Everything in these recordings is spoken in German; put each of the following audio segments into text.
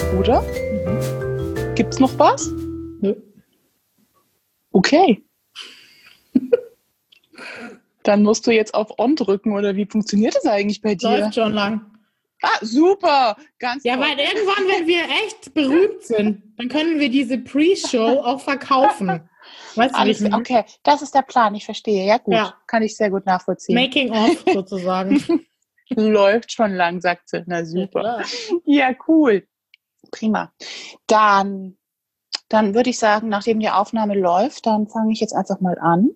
oder? Gibt's noch was? Nö. Okay. Dann musst du jetzt auf On drücken, oder wie funktioniert das eigentlich bei dir? Läuft schon lang. Ah, super! Ganz Ja, toll. weil irgendwann, wenn wir echt berühmt sind, dann können wir diese Pre-Show auch verkaufen. Weißt du, wie ich meine? Okay, das ist der Plan, ich verstehe. Ja, gut. Ja. Kann ich sehr gut nachvollziehen. Making of sozusagen. Läuft schon lang, sagt sie. Na super. klar. Ja, cool. Prima. Dann würde ich sagen, nachdem die Aufnahme läuft, dann fange ich jetzt einfach mal an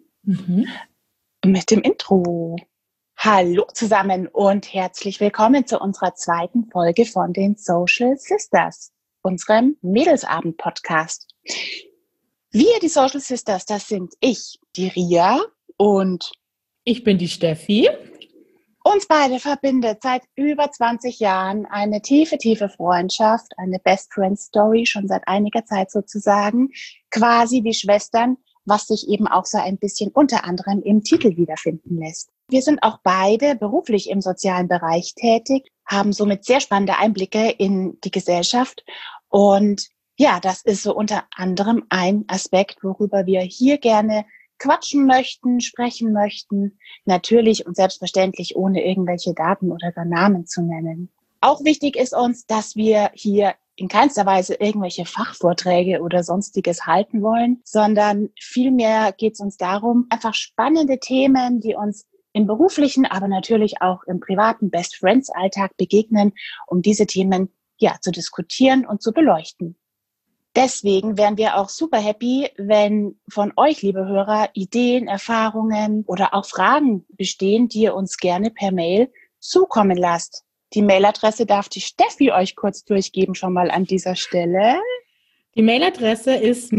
mit dem Intro. Hallo zusammen und herzlich willkommen zu unserer zweiten Folge von den Social Sisters, unserem Mädelsabend-Podcast. Wir, die Social Sisters, das sind ich, die Ria, und Ich bin die Steffi. uns beide verbindet seit über 20 Jahren eine tiefe, tiefe Freundschaft, eine Best Friend Story, schon seit einiger Zeit sozusagen, quasi wie Schwestern, was sich eben auch so ein bisschen unter anderem im Titel wiederfinden lässt. Wir sind auch beide beruflich im sozialen Bereich tätig, haben somit sehr spannende Einblicke in die Gesellschaft. Und ja, das ist so unter anderem ein Aspekt, worüber wir hier gerne quatschen möchten, sprechen möchten. Natürlich und selbstverständlich ohne irgendwelche Daten oder gar Namen zu nennen. Auch wichtig ist uns, dass wir hier in keinster Weise irgendwelche Fachvorträge oder Sonstiges halten wollen, sondern vielmehr geht es uns darum, einfach spannende Themen, die uns im beruflichen, aber natürlich auch im privaten Best Friends Alltag begegnen, um diese Themen ja zu diskutieren und zu beleuchten. Deswegen wären wir auch super happy, wenn von euch, liebe Hörer, Ideen, Erfahrungen oder auch Fragen bestehen, die ihr uns gerne per Mail zukommen lasst. Die Mailadresse darf die Steffi euch kurz durchgeben, schon mal an dieser Stelle. Die Mailadresse ist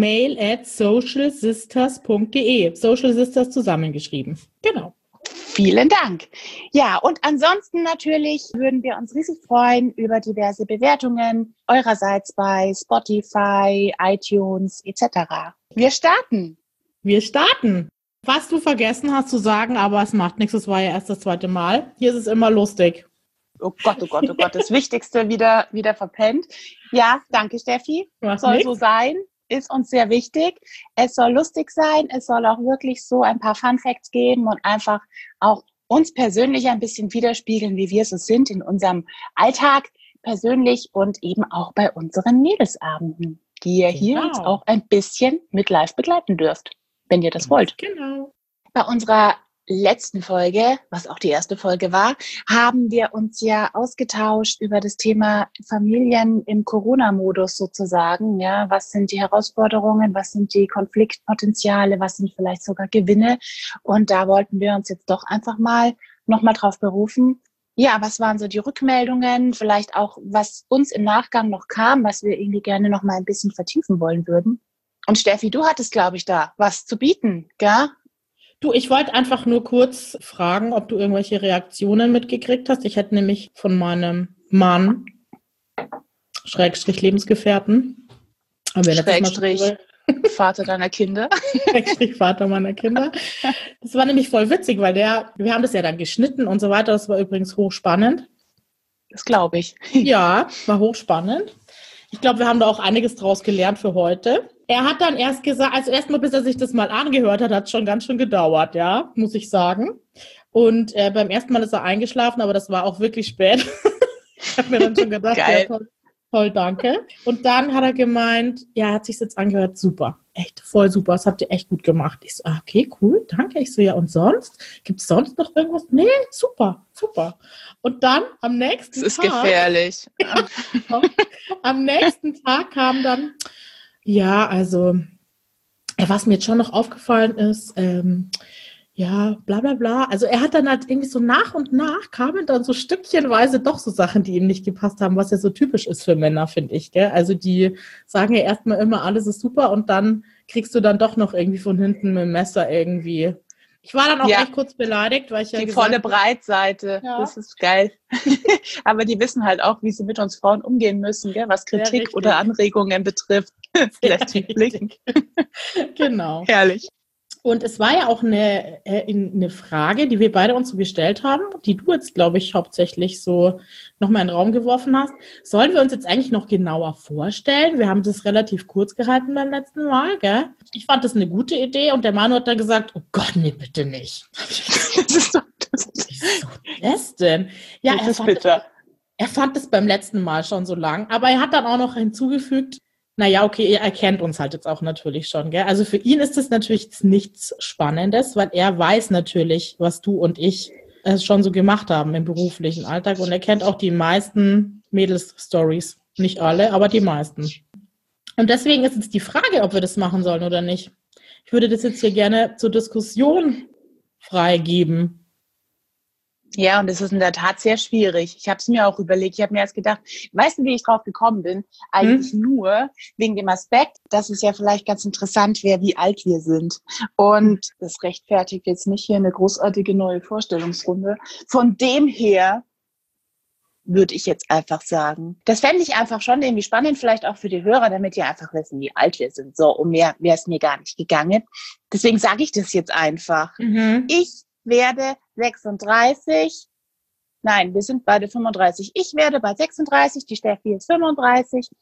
mail@socialsisters.de. Social Sisters zusammengeschrieben. Genau. Vielen Dank. Ja, und ansonsten natürlich würden wir uns riesig freuen über diverse Bewertungen eurerseits bei Spotify, iTunes etc. Wir starten. Was du vergessen hast zu sagen, aber es macht nichts, es war ja erst das zweite Mal. Hier ist es immer lustig. Oh Gott, oh Gott, oh Gott, das Wichtigste wieder verpennt. Ja, danke Steffi. Soll so sein. Ist uns sehr wichtig. Es soll lustig sein. Es soll auch wirklich so ein paar Fun Facts geben und einfach auch uns persönlich ein bisschen widerspiegeln, wie wir so sind in unserem Alltag persönlich und eben auch bei unseren Mädelsabenden, die ihr hier jetzt auch ein bisschen mit live begleiten dürft, wenn ihr das wollt. Genau. Bei unserer letzten Folge, was auch die erste Folge war, haben wir uns ja ausgetauscht über das Thema Familien im Corona-Modus sozusagen. Ja, was sind die Herausforderungen, was sind die Konfliktpotenziale, was sind vielleicht sogar Gewinne? Und da wollten wir uns jetzt doch einfach mal nochmal drauf berufen. Ja, was waren so die Rückmeldungen, vielleicht auch, was uns im Nachgang noch kam, was wir irgendwie gerne noch mal ein bisschen vertiefen wollen würden. Und Steffi, du hattest, glaube ich, da was zu bieten, gell? Du, ich wollte einfach nur kurz fragen, ob du irgendwelche Reaktionen mitgekriegt hast. Ich hätte nämlich von meinem Mann, Schrägstrich Lebensgefährten, Schrägstrich Vater deiner Kinder. Schrägstrich Vater meiner Kinder. Das war nämlich voll witzig, weil wir haben das ja dann geschnitten und so weiter. Das war übrigens hochspannend. Das glaube ich. Ja, war hochspannend. Ich glaube, wir haben da auch einiges draus gelernt für heute. Er hat dann erst gesagt, also erstmal, bis er sich das mal angehört hat, hat es schon ganz schön gedauert, ja, muss ich sagen. Und beim ersten Mal ist er eingeschlafen, aber das war auch wirklich spät. Ich habe mir dann schon gedacht, Geil. Ja, toll, danke. Und dann hat er gemeint, ja, er hat sich jetzt angehört, super, echt voll super, das habt ihr echt gut gemacht. Ich so, okay, cool, danke. Ich so, ja, und sonst? Gibt es sonst noch irgendwas? Nee, super. Und dann am nächsten Tag... Das ist gefährlich. Am nächsten Tag kam dann, ja, also, was mir jetzt schon noch aufgefallen ist, ja, bla bla bla. Also er hat dann halt irgendwie so nach und nach kamen dann so stückchenweise doch so Sachen, die ihm nicht gepasst haben, was ja so typisch ist für Männer, finde ich, gell? Also die sagen ja erstmal immer, alles ist super und dann kriegst du dann doch noch irgendwie von hinten mit dem Messer irgendwie. Ich war dann auch echt kurz beleidigt, weil ich ja die volle Breitseite, ja. Das ist geil. Aber die wissen halt auch, wie sie mit uns Frauen umgehen müssen, gell? Was Kritik oder Anregungen betrifft. Lässt sich blicken. Genau. Herrlich. Und es war ja auch eine Frage, die wir beide uns so gestellt haben, die du jetzt, glaube ich, hauptsächlich so nochmal in den Raum geworfen hast. Sollen wir uns jetzt eigentlich noch genauer vorstellen? Wir haben das relativ kurz gehalten beim letzten Mal, gell? Ich fand das eine gute Idee und der Manu hat dann gesagt, oh Gott, nee, bitte nicht. Wieso das denn? Ja, er fand es beim letzten Mal schon so lang, aber er hat dann auch noch hinzugefügt, naja, okay, er kennt uns halt jetzt auch natürlich schon, gell? Also für ihn ist das natürlich nichts Spannendes, weil er weiß natürlich, was du und ich schon so gemacht haben im beruflichen Alltag und er kennt auch die meisten Mädels-Stories. Nicht alle, aber die meisten. Und deswegen ist jetzt die Frage, ob wir das machen sollen oder nicht. Ich würde das jetzt hier gerne zur Diskussion freigeben. Ja, und es ist in der Tat sehr schwierig. Ich habe es mir auch überlegt. Ich habe mir erst gedacht, weißt du, wie ich drauf gekommen bin? Eigentlich nur wegen dem Aspekt, dass es ja vielleicht ganz interessant wäre, wie alt wir sind. Und das rechtfertigt jetzt nicht hier eine großartige neue Vorstellungsrunde. Von dem her würde ich jetzt einfach sagen, das fände ich einfach schon irgendwie spannend, vielleicht auch für die Hörer, damit die einfach wissen, wie alt wir sind. So, um mehr wäre es mir gar nicht gegangen. Deswegen sage ich das jetzt einfach. Ich werde 36, nein, wir sind beide 35. Ich werde bei 36, die Steffi ist 35.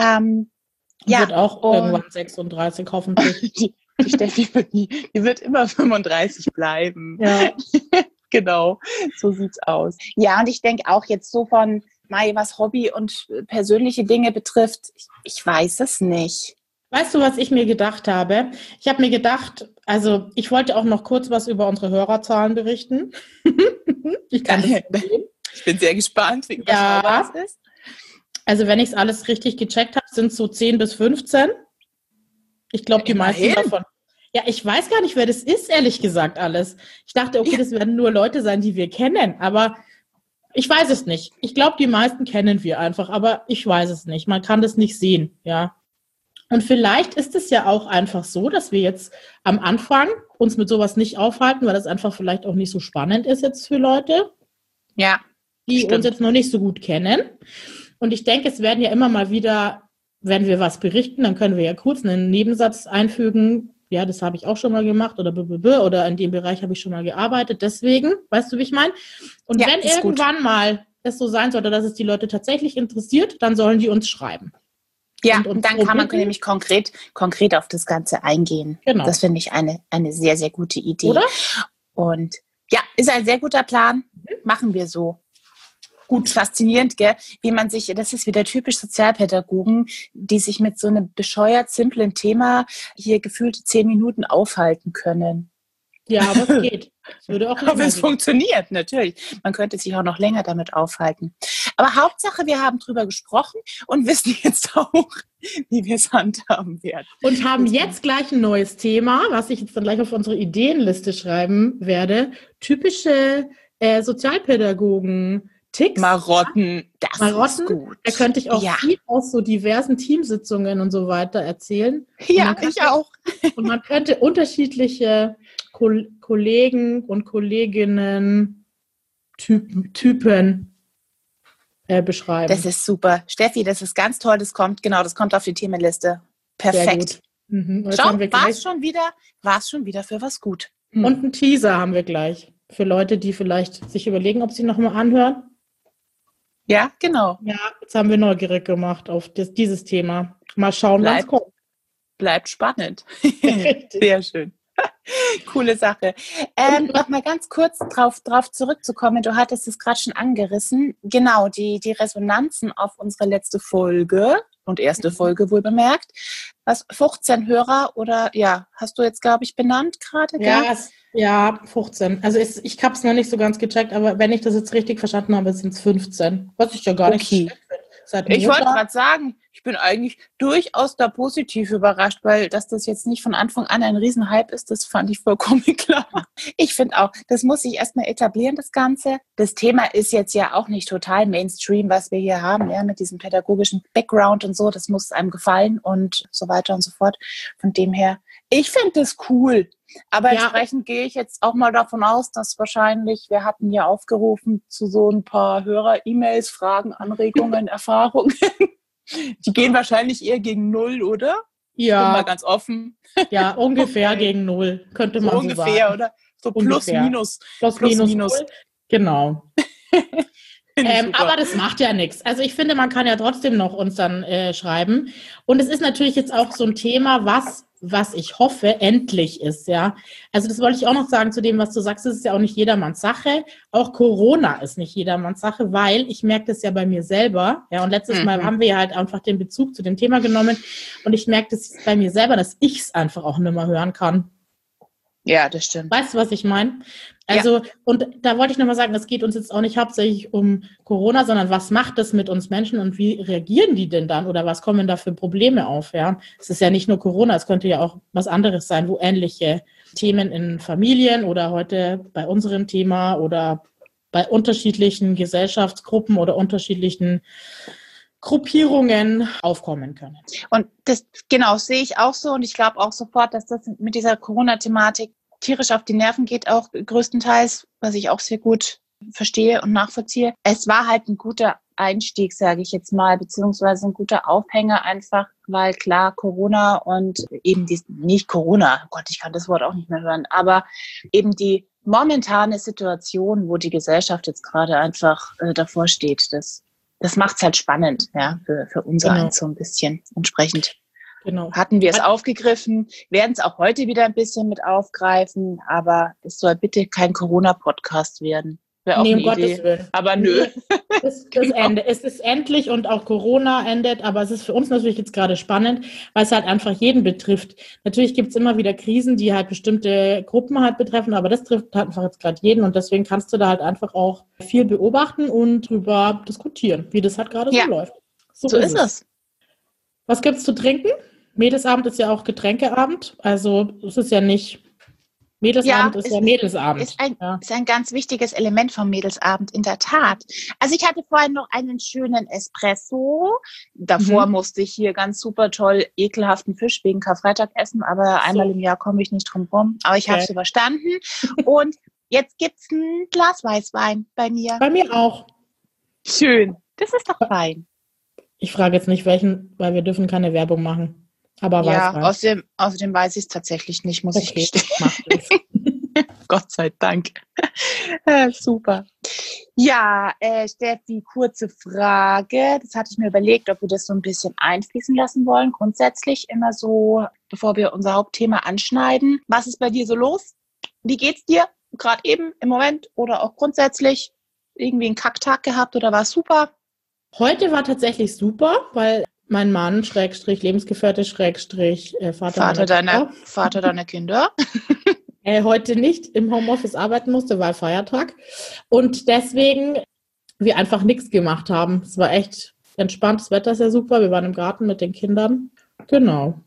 Wird auch irgendwann 36, hoffentlich. Die Steffi die wird immer 35 bleiben. Ja. Genau, so sieht's aus. Ja, und ich denke auch jetzt so von Mai, was Hobby und persönliche Dinge betrifft, ich weiß es nicht. Weißt du, was ich mir gedacht habe? Ich habe mir gedacht, also ich wollte auch noch kurz was über unsere Hörerzahlen berichten. Ich bin sehr gespannt, wie was es ist. Also wenn ich es alles richtig gecheckt habe, sind es so 10 bis 15. Ich glaube, die meisten davon. Ja, ich weiß gar nicht, wer das ist, ehrlich gesagt, alles. Ich dachte, okay, das werden nur Leute sein, die wir kennen, aber ich weiß es nicht. Ich glaube, die meisten kennen wir einfach, aber ich weiß es nicht. Man kann das nicht sehen, ja. Und vielleicht ist es ja auch einfach so, dass wir jetzt am Anfang uns mit sowas nicht aufhalten, weil das einfach vielleicht auch nicht so spannend ist jetzt für Leute, die uns jetzt noch nicht so gut kennen. Und ich denke, es werden ja immer mal wieder, wenn wir was berichten, dann können wir ja kurz einen Nebensatz einfügen. Ja, das habe ich auch schon mal gemacht oder in dem Bereich habe ich schon mal gearbeitet. Deswegen, weißt du, wie ich meine? Und wenn irgendwann mal es so sein sollte, dass es die Leute tatsächlich interessiert, dann sollen die uns schreiben. Ja, und dann kann man nämlich konkret auf das Ganze eingehen. Genau. Das finde ich eine sehr, sehr gute Idee. Oder? Und ja, ist ein sehr guter Plan. Machen wir so. Gut, faszinierend, gell? Wie man sich, das ist wieder typisch Sozialpädagogen, die sich mit so einem bescheuert simplen Thema hier gefühlte 10 Minuten aufhalten können. Ja, aber es geht. Aber es funktioniert, natürlich. Man könnte sich auch noch länger damit aufhalten. Aber Hauptsache, wir haben drüber gesprochen und wissen jetzt auch, wie wir es handhaben werden. Und haben jetzt gleich ein neues Thema, was ich jetzt dann gleich auf unsere Ideenliste schreiben werde. Typische Sozialpädagogen. Ticks. Marotten, ist gut. Da könnte ich auch viel aus so diversen Teamsitzungen und so weiter erzählen. Ja, ich auch. Und man könnte unterschiedliche Kollegen und Kolleginnen Typen beschreiben. Das ist super. Steffi, das ist ganz toll. Das kommt auf die Themenliste. Perfekt. Schau, war es schon wieder für was gut. Und einen Teaser haben wir gleich. Für Leute, die vielleicht sich überlegen, ob sie nochmal anhören. Ja, genau. Ja, jetzt haben wir neugierig gemacht auf dieses Thema. Mal schauen, was kommt. Bleibt spannend. Sehr schön. Coole Sache. Noch mal ganz kurz drauf zurückzukommen. Du hattest es gerade schon angerissen. Genau, die Resonanzen auf unsere letzte Folge und erste Folge wohl bemerkt. Was, 15 Hörer oder, hast du jetzt, glaube ich, benannt gerade? Ja, 15. Also ich habe es noch nicht so ganz gecheckt, aber wenn ich das jetzt richtig verstanden habe, sind es 15. Was ich ja gar nicht schlecht finde. Ich wollte gerade sagen, ich bin eigentlich durchaus da positiv überrascht, weil dass das jetzt nicht von Anfang an ein Riesenhype ist, das fand ich vollkommen klar. Ich finde auch, das muss sich erstmal etablieren, das Ganze. Das Thema ist jetzt ja auch nicht total Mainstream, was wir hier haben, ja, mit diesem pädagogischen Background und so. Das muss einem gefallen und so weiter und so fort. Von dem her, ich finde das cool. Aber entsprechend gehe ich jetzt auch mal davon aus, dass wahrscheinlich, wir hatten ja aufgerufen zu so ein paar Hörer-E-Mails, Fragen, Anregungen, Erfahrungen. Die gehen wahrscheinlich eher gegen 0, oder? Ja. Mal ganz offen. Ja, ungefähr gegen 0, könnte man so ungefähr, sagen. oder? So ungefähr. Plus, minus 0. Genau. Aber das macht ja nichts. Also ich finde, man kann ja trotzdem noch uns dann schreiben. Und es ist natürlich jetzt auch so ein Thema, was ich hoffe, endlich ist, ja. Also das wollte ich auch noch sagen zu dem, was du sagst, es ist ja auch nicht jedermanns Sache. Auch Corona ist nicht jedermanns Sache, weil ich merke das ja bei mir selber, ja. Und letztes Mal haben wir ja halt einfach den Bezug zu dem Thema genommen und ich merke das bei mir selber, dass ich es einfach auch nicht mehr hören kann. Ja, das stimmt. Weißt du, was ich meine? Also, ja. Und da wollte ich nochmal sagen, es geht uns jetzt auch nicht hauptsächlich um Corona, sondern was macht das mit uns Menschen und wie reagieren die denn dann oder was kommen da für Probleme auf, ja? Es ist ja nicht nur Corona, es könnte ja auch was anderes sein, wo ähnliche Themen in Familien oder heute bei unserem Thema oder bei unterschiedlichen Gesellschaftsgruppen oder unterschiedlichen Gruppierungen aufkommen können. Und das, genau, sehe ich auch so und ich glaube auch sofort, dass das mit dieser Corona-Thematik tierisch auf die Nerven geht, auch größtenteils, was ich auch sehr gut verstehe und nachvollziehe. Es war halt ein guter Einstieg, sage ich jetzt mal, beziehungsweise ein guter Aufhänger einfach, weil klar, Corona und eben nicht Corona, oh Gott, ich kann das Wort auch nicht mehr hören, aber eben die momentane Situation, wo die Gesellschaft jetzt gerade einfach davor steht, das macht es halt spannend, ja, für unser eins so ein bisschen entsprechend. Genau. Hatten wir es aufgegriffen, werden es auch heute wieder ein bisschen mit aufgreifen, aber es soll bitte kein Corona-Podcast werden. Wäre auch eine Idee. Willen. Aber nö. Ende. Es ist endlich und auch Corona endet, aber es ist für uns natürlich jetzt gerade spannend, weil es halt einfach jeden betrifft. Natürlich gibt es immer wieder Krisen, die halt bestimmte Gruppen halt betreffen, aber das trifft halt einfach jetzt gerade jeden und deswegen kannst du da halt einfach auch viel beobachten und drüber diskutieren, wie das halt gerade so läuft. So ist es. Was gibt's zu trinken? Mädelsabend ist ja auch Getränkeabend, also es ist ja nicht Mädelsabend ist ja Mädelsabend. Ist ein ganz wichtiges Element vom Mädelsabend, in der Tat. Also ich hatte vorhin noch einen schönen Espresso. Davor musste ich hier ganz super toll ekelhaften Fisch wegen Karfreitag essen, aber einmal im Jahr komme ich nicht drum rum. Aber ich habe es überstanden. Und jetzt gibt's ein Glas Weißwein bei mir. Bei mir auch. Schön. Das ist doch fein. Ich frage jetzt nicht welchen, weil wir dürfen keine Werbung machen. Aber Weißwein. Außerdem weiß ich es tatsächlich nicht, muss ich gestehen. Gott sei Dank. Super. Ja, Steffi, kurze Frage. Das hatte ich mir überlegt, ob wir das so ein bisschen einfließen lassen wollen. Grundsätzlich immer so, bevor wir unser Hauptthema anschneiden. Was ist bei dir so los? Wie geht's dir? Gerade eben im Moment oder auch grundsätzlich irgendwie einen Kacktag gehabt oder war es super? Heute war tatsächlich super, weil mein Mann, Lebensgefährte, Vater deiner Kinder. Heute nicht im Homeoffice arbeiten musste, weil Feiertag. Und deswegen wir einfach nichts gemacht haben. Es war echt entspannt, das Wetter ist ja super. Wir waren im Garten mit den Kindern. Genau.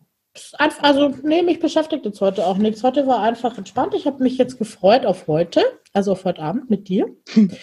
Mich beschäftigt jetzt heute auch nichts. Heute war einfach entspannt. Ich habe mich jetzt gefreut auf heute, also auf heute Abend mit dir.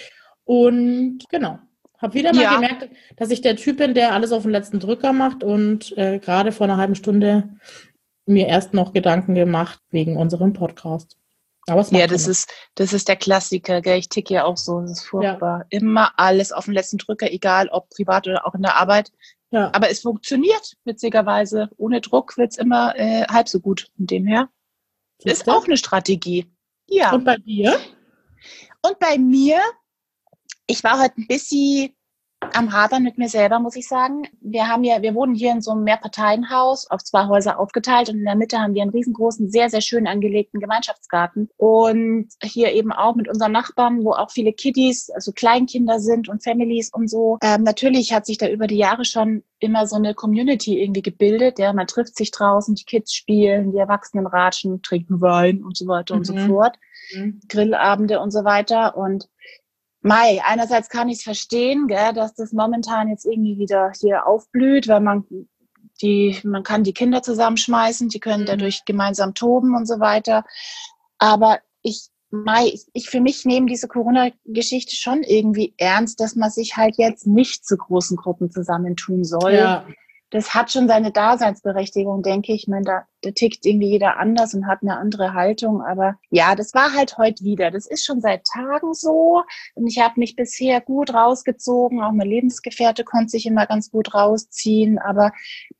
Und genau. Habe wieder mal gemerkt, dass ich der Typ bin, der alles auf den letzten Drücker macht und gerade vor einer halben Stunde mir erst noch Gedanken gemacht wegen unserem Podcast. Aber das ist der Klassiker, gell? Ich ticke ja auch so, das ist furchtbar. Ja. Immer alles auf den letzten Drücker, egal ob privat oder auch in der Arbeit. Ja. Aber es funktioniert, witzigerweise. Ohne Druck wird es immer halb so gut. Von dem her ist auch eine Strategie. Ja. Und bei dir? Und bei mir, ich war heute ein bisschen am Hadern mit mir selber, muss ich sagen. Wir wohnen hier in so einem Mehrparteienhaus, auf 2 Häuser aufgeteilt und in der Mitte haben wir einen riesengroßen, sehr, sehr schön angelegten Gemeinschaftsgarten. Und hier eben auch mit unseren Nachbarn, wo auch viele Kiddies, also Kleinkinder sind und Families und so. Natürlich hat sich da über die Jahre schon immer so eine Community irgendwie gebildet. Ja, man trifft sich draußen, die Kids spielen, die Erwachsenen ratschen, trinken Wein und so weiter und so fort. Grillabende und so weiter. Und einerseits kann ich es verstehen, gell, dass das momentan jetzt irgendwie wieder hier aufblüht, weil man kann die Kinder zusammenschmeißen, die können dadurch gemeinsam toben und so weiter. Aber ich für mich nehme diese Corona-Geschichte schon irgendwie ernst, dass man sich halt jetzt nicht zu großen Gruppen zusammentun soll. Ja. Das hat schon seine Daseinsberechtigung, denke ich. Ich meine, da tickt irgendwie jeder anders und hat eine andere Haltung. Aber ja, das war halt heute wieder. Das ist schon seit Tagen so. Und ich habe mich bisher gut rausgezogen. Auch mein Lebensgefährte konnte sich immer ganz gut rausziehen. Aber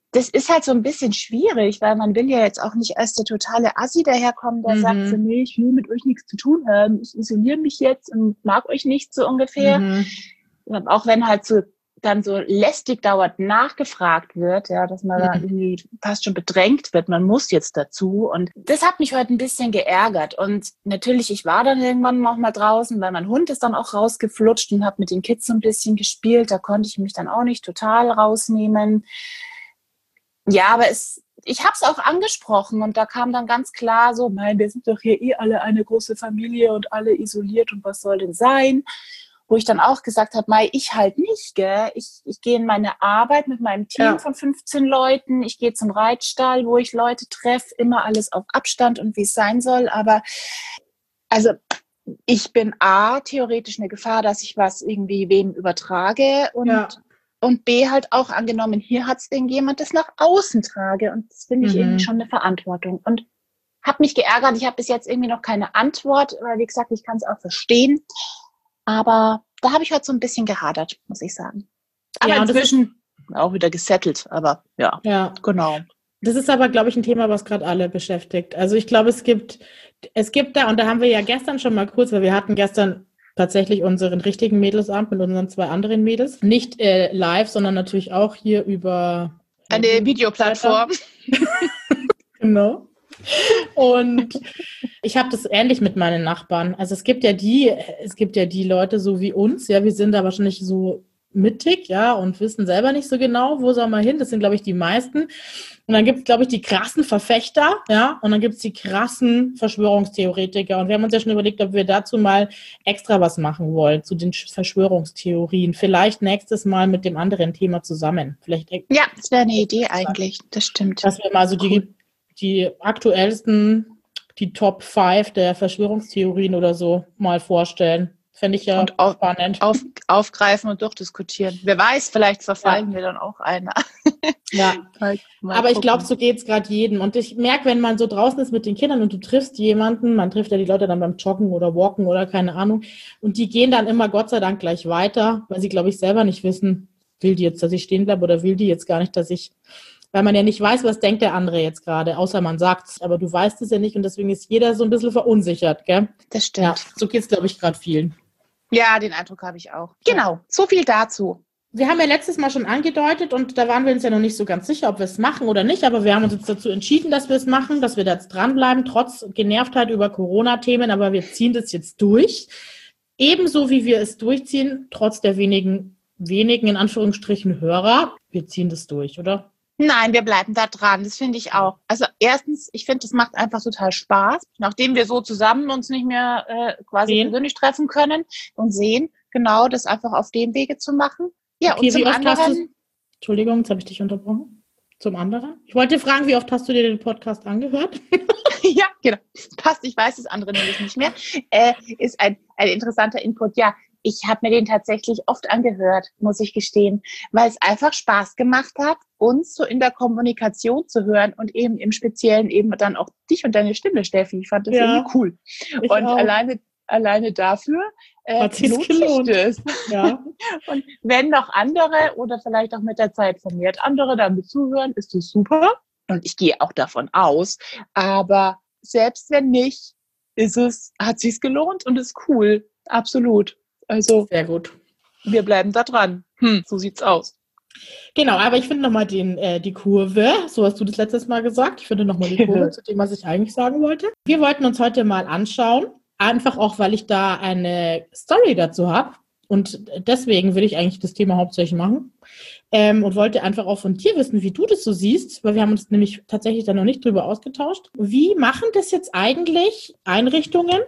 das ist halt so ein bisschen schwierig, weil man will ja jetzt auch nicht als der totale Assi daherkommen, der sagt so, nee, ich will mit euch nichts zu tun haben, ich isoliere mich jetzt und mag euch nicht so ungefähr. Auch wenn halt so dann so lästig dauernd nachgefragt wird, ja, dass man da irgendwie fast schon bedrängt wird, man muss jetzt dazu. Und das hat mich heute ein bisschen geärgert. Und natürlich, ich war dann irgendwann auch mal draußen, weil mein Hund ist dann auch rausgeflutscht und habe mit den Kids so ein bisschen gespielt. Da konnte ich mich dann auch nicht total rausnehmen. Ja, aber ich habe es auch angesprochen und da kam dann ganz klar so, wir sind doch hier alle eine große Familie und alle isoliert und was soll denn sein? Wo ich dann auch gesagt habe, ich halt nicht, gell? Ich gehe in meine Arbeit mit meinem Team von 15 Leuten, ich gehe zum Reitstall, wo ich Leute treffe, immer alles auf Abstand und wie es sein soll, aber also ich bin theoretisch eine Gefahr, dass ich was irgendwie wem übertrage und B halt auch angenommen, hier hat es irgendjemand, das nach außen trage und das finde ich irgendwie schon eine Verantwortung und habe mich geärgert, ich habe bis jetzt irgendwie noch keine Antwort, weil wie gesagt, ich kann es auch verstehen. Aber da habe ich heute so ein bisschen gehadert, muss ich sagen. Aber inzwischen auch wieder gesettelt. Aber ja, genau. Das ist aber, glaube ich, ein Thema, was gerade alle beschäftigt. Also ich glaube, es gibt da, und da haben wir ja gestern schon mal kurz, weil wir hatten gestern tatsächlich unseren richtigen Mädelsabend mit unseren 2 anderen Mädels. Nicht live, sondern natürlich auch hier über eine Videoplattform. Genau. Und ich habe das ähnlich mit meinen Nachbarn. Also es gibt ja die Leute so wie uns, ja, wir sind da wahrscheinlich so mittig, ja, und wissen selber nicht so genau, wo soll man hin. Das sind, glaube ich, die meisten. Und dann gibt es, glaube ich, die krassen Verfechter, ja, und dann gibt es die krassen Verschwörungstheoretiker. Und wir haben uns ja schon überlegt, ob wir dazu mal extra was machen wollen, zu den Verschwörungstheorien. Vielleicht nächstes Mal mit dem anderen Thema zusammen. Ja, das wäre eine Idee eigentlich, das stimmt. Dass wir mal so die aktuellsten, die Top 5 der Verschwörungstheorien oder so mal vorstellen. Fände ich ja spannend. Aufgreifen und durchdiskutieren. Wer weiß, vielleicht verfallen wir dann auch einer. Ja, aber ich glaube, so geht es gerade jedem. Und ich merke, wenn man so draußen ist mit den Kindern und du triffst jemanden, man trifft ja die Leute dann beim Joggen oder Walken oder keine Ahnung, und die gehen dann immer Gott sei Dank gleich weiter, weil sie, glaube ich, selber nicht wissen, will die jetzt, dass ich stehen bleibe oder will die jetzt gar nicht, weil man ja nicht weiß, was denkt der andere jetzt gerade, außer man sagt's, aber du weißt es ja nicht und deswegen ist jeder so ein bisschen verunsichert, gell? Das stimmt. Ja, so geht's, glaube ich, gerade vielen. Ja, den Eindruck habe ich auch. Genau, so viel dazu. Wir haben ja letztes Mal schon angedeutet und da waren wir uns ja noch nicht so ganz sicher, ob wir es machen oder nicht, aber wir haben uns jetzt dazu entschieden, dass wir es machen, dass wir da jetzt dranbleiben, trotz Genervtheit über Corona-Themen, aber wir ziehen das jetzt durch. Ebenso wie wir es durchziehen, trotz der wenigen in Anführungsstrichen Hörer. Wir ziehen das durch, oder? Nein, wir bleiben da dran. Das finde ich auch. Also erstens, ich finde, das macht einfach total Spaß, nachdem wir so zusammen uns nicht mehr quasi persönlich treffen können und sehen, genau das einfach auf dem Wege zu machen. Ja, okay, und zum anderen... Entschuldigung, jetzt habe ich dich unterbrochen. Zum anderen? Ich wollte fragen, wie oft hast du dir den Podcast angehört? Ja, genau. Passt, ich weiß das andere nämlich nicht mehr. Ist ein interessanter Input. Ja, ich habe mir den tatsächlich oft angehört, muss ich gestehen, weil es einfach Spaß gemacht hat, uns so in der Kommunikation zu hören und eben im Speziellen eben dann auch dich und deine Stimme, Steffi. Ich fand das irgendwie cool. Und alleine dafür hat sich's gelohnt. Ja. Und wenn noch andere oder vielleicht auch mit der Zeit vermehrt andere damit zuhören, ist das super. Und ich gehe auch davon aus. Aber selbst wenn nicht, hat sich's gelohnt und ist cool. Absolut. Also, sehr gut. Wir bleiben da dran. So sieht's aus. Genau, aber ich finde nochmal die Kurve, so hast du das letztes Mal gesagt, ich finde nochmal die Kurve zu dem, was ich eigentlich sagen wollte. Wir wollten uns heute mal anschauen, einfach auch, weil ich da eine Story dazu habe und deswegen will ich eigentlich das Thema hauptsächlich machen und wollte einfach auch von dir wissen, wie du das so siehst, weil wir haben uns nämlich tatsächlich da noch nicht drüber ausgetauscht. Wie machen das jetzt eigentlich Einrichtungen,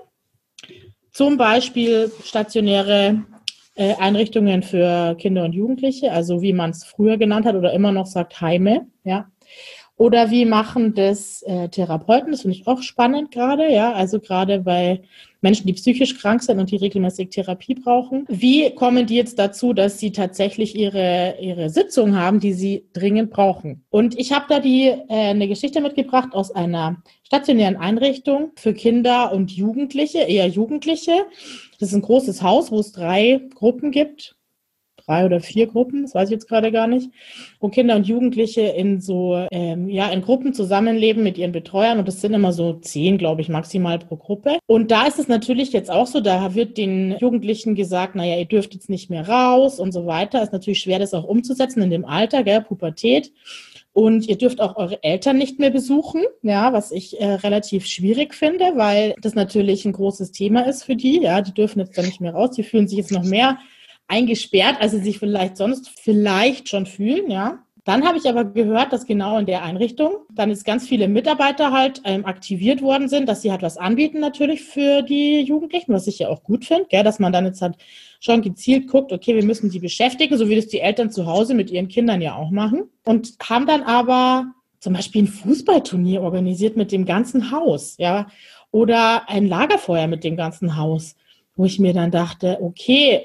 zum Beispiel stationäre Einrichtungen für Kinder und Jugendliche, also wie man es früher genannt hat oder immer noch sagt, Heime, ja. Oder wie machen das Therapeuten, das finde ich auch spannend gerade, ja, also gerade bei Menschen, die psychisch krank sind und die regelmäßig Therapie brauchen. Wie kommen die jetzt dazu, dass sie tatsächlich ihre Sitzung haben, die sie dringend brauchen? Und ich habe da eine Geschichte mitgebracht aus einer stationären Einrichtung für Kinder und Jugendliche, eher Jugendliche. Das ist ein großes Haus, wo es 3 Gruppen gibt. 3 oder 4 Gruppen, das weiß ich jetzt gerade gar nicht, wo Kinder und Jugendliche in so, in Gruppen zusammenleben mit ihren Betreuern und das sind immer so 10, glaube ich, maximal pro Gruppe. Und da ist es natürlich jetzt auch so, da wird den Jugendlichen gesagt, naja, ihr dürft jetzt nicht mehr raus und so weiter. Ist natürlich schwer, das auch umzusetzen in dem Alter, gell, Pubertät. Und ihr dürft auch eure Eltern nicht mehr besuchen, ja, was ich relativ schwierig finde, weil das natürlich ein großes Thema ist für die. Ja, die dürfen jetzt da nicht mehr raus. Die fühlen sich jetzt noch mehr eingesperrt, als sie sich vielleicht schon fühlen, ja. Dann habe ich aber gehört, dass genau in der Einrichtung dann jetzt ganz viele Mitarbeiter halt aktiviert worden sind, dass sie halt was anbieten natürlich für die Jugendlichen, was ich ja auch gut finde, gell, dass man dann jetzt halt schon gezielt guckt, okay, wir müssen die beschäftigen, so wie das die Eltern zu Hause mit ihren Kindern ja auch machen. Und haben dann aber zum Beispiel ein Fußballturnier organisiert mit dem ganzen Haus, ja, oder ein Lagerfeuer mit dem ganzen Haus, wo ich mir dann dachte, okay,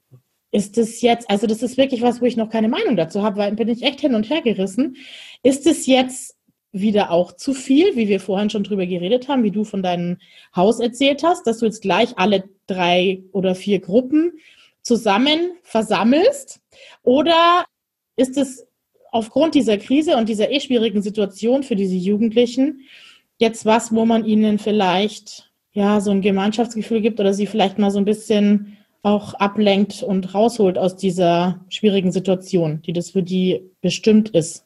ist es jetzt, also das ist wirklich was, wo ich noch keine Meinung dazu habe, weil bin ich echt hin und her gerissen. Ist es jetzt wieder auch zu viel, wie wir vorhin schon drüber geredet haben, wie du von deinem Haus erzählt hast, dass du jetzt gleich alle 3 oder 4 Gruppen zusammen versammelst? Oder ist es aufgrund dieser Krise und dieser schwierigen Situation für diese Jugendlichen jetzt was, wo man ihnen vielleicht ja so ein Gemeinschaftsgefühl gibt oder sie vielleicht mal so ein bisschen auch ablenkt und rausholt aus dieser schwierigen Situation, die das für die bestimmt ist?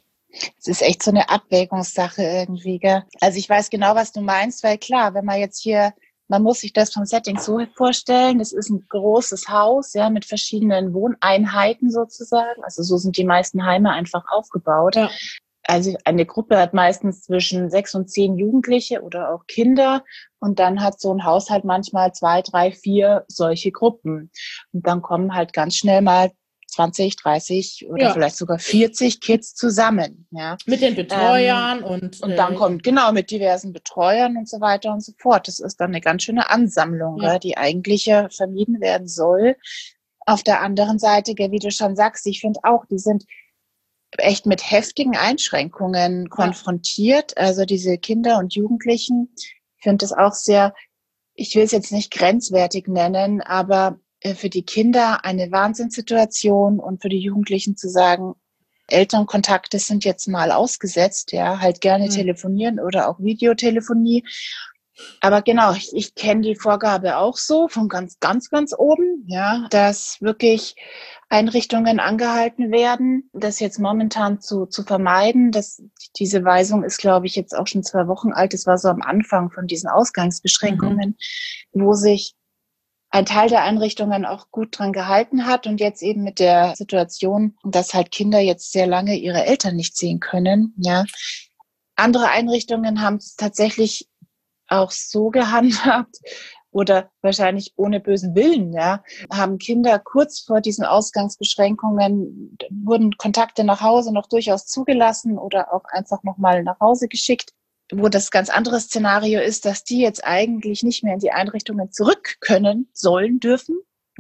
Es ist echt so eine Abwägungssache irgendwie, gell? Also ich weiß genau, was du meinst, weil klar, wenn man jetzt hier, man muss sich das vom Setting so vorstellen, es ist ein großes Haus, ja, mit verschiedenen Wohneinheiten sozusagen. Also so sind die meisten Heime einfach aufgebaut. Ja. Also eine Gruppe hat meistens zwischen 6 und 10 Jugendliche oder auch Kinder und dann hat so ein Haushalt manchmal 2, 3, 4 solche Gruppen. Und dann kommen halt ganz schnell mal 20, 30 oder vielleicht sogar 40 Kids zusammen. Ja. Mit den Betreuern und dann kommt, genau, mit diversen Betreuern und so weiter und so fort. Das ist dann eine ganz schöne Ansammlung, die eigentlich ja vermieden werden soll. Auf der anderen Seite, wie du schon sagst, ich finde auch, die sind echt mit heftigen Einschränkungen konfrontiert. Also diese Kinder und Jugendlichen, ich finde das auch sehr, ich will es jetzt nicht grenzwertig nennen, aber für die Kinder eine Wahnsinnssituation und für die Jugendlichen zu sagen, Elternkontakte sind jetzt mal ausgesetzt, ja, halt gerne telefonieren oder auch Videotelefonie. Aber genau, ich kenne die Vorgabe auch so von ganz, ganz, ganz oben, ja, dass wirklich Einrichtungen angehalten werden, das jetzt momentan zu vermeiden. Diese Weisung ist, glaube ich, jetzt auch schon 2 Wochen alt. Das war so am Anfang von diesen Ausgangsbeschränkungen, wo sich ein Teil der Einrichtungen auch gut dran gehalten hat und jetzt eben mit der Situation, dass halt Kinder jetzt sehr lange ihre Eltern nicht sehen können, ja. Andere Einrichtungen haben es tatsächlich auch so gehandhabt oder wahrscheinlich ohne bösen Willen, ja, haben Kinder kurz vor diesen Ausgangsbeschränkungen, wurden Kontakte nach Hause noch durchaus zugelassen oder auch einfach nochmal nach Hause geschickt, wo das ganz andere Szenario ist, dass die jetzt eigentlich nicht mehr in die Einrichtungen zurück können, sollen, dürfen.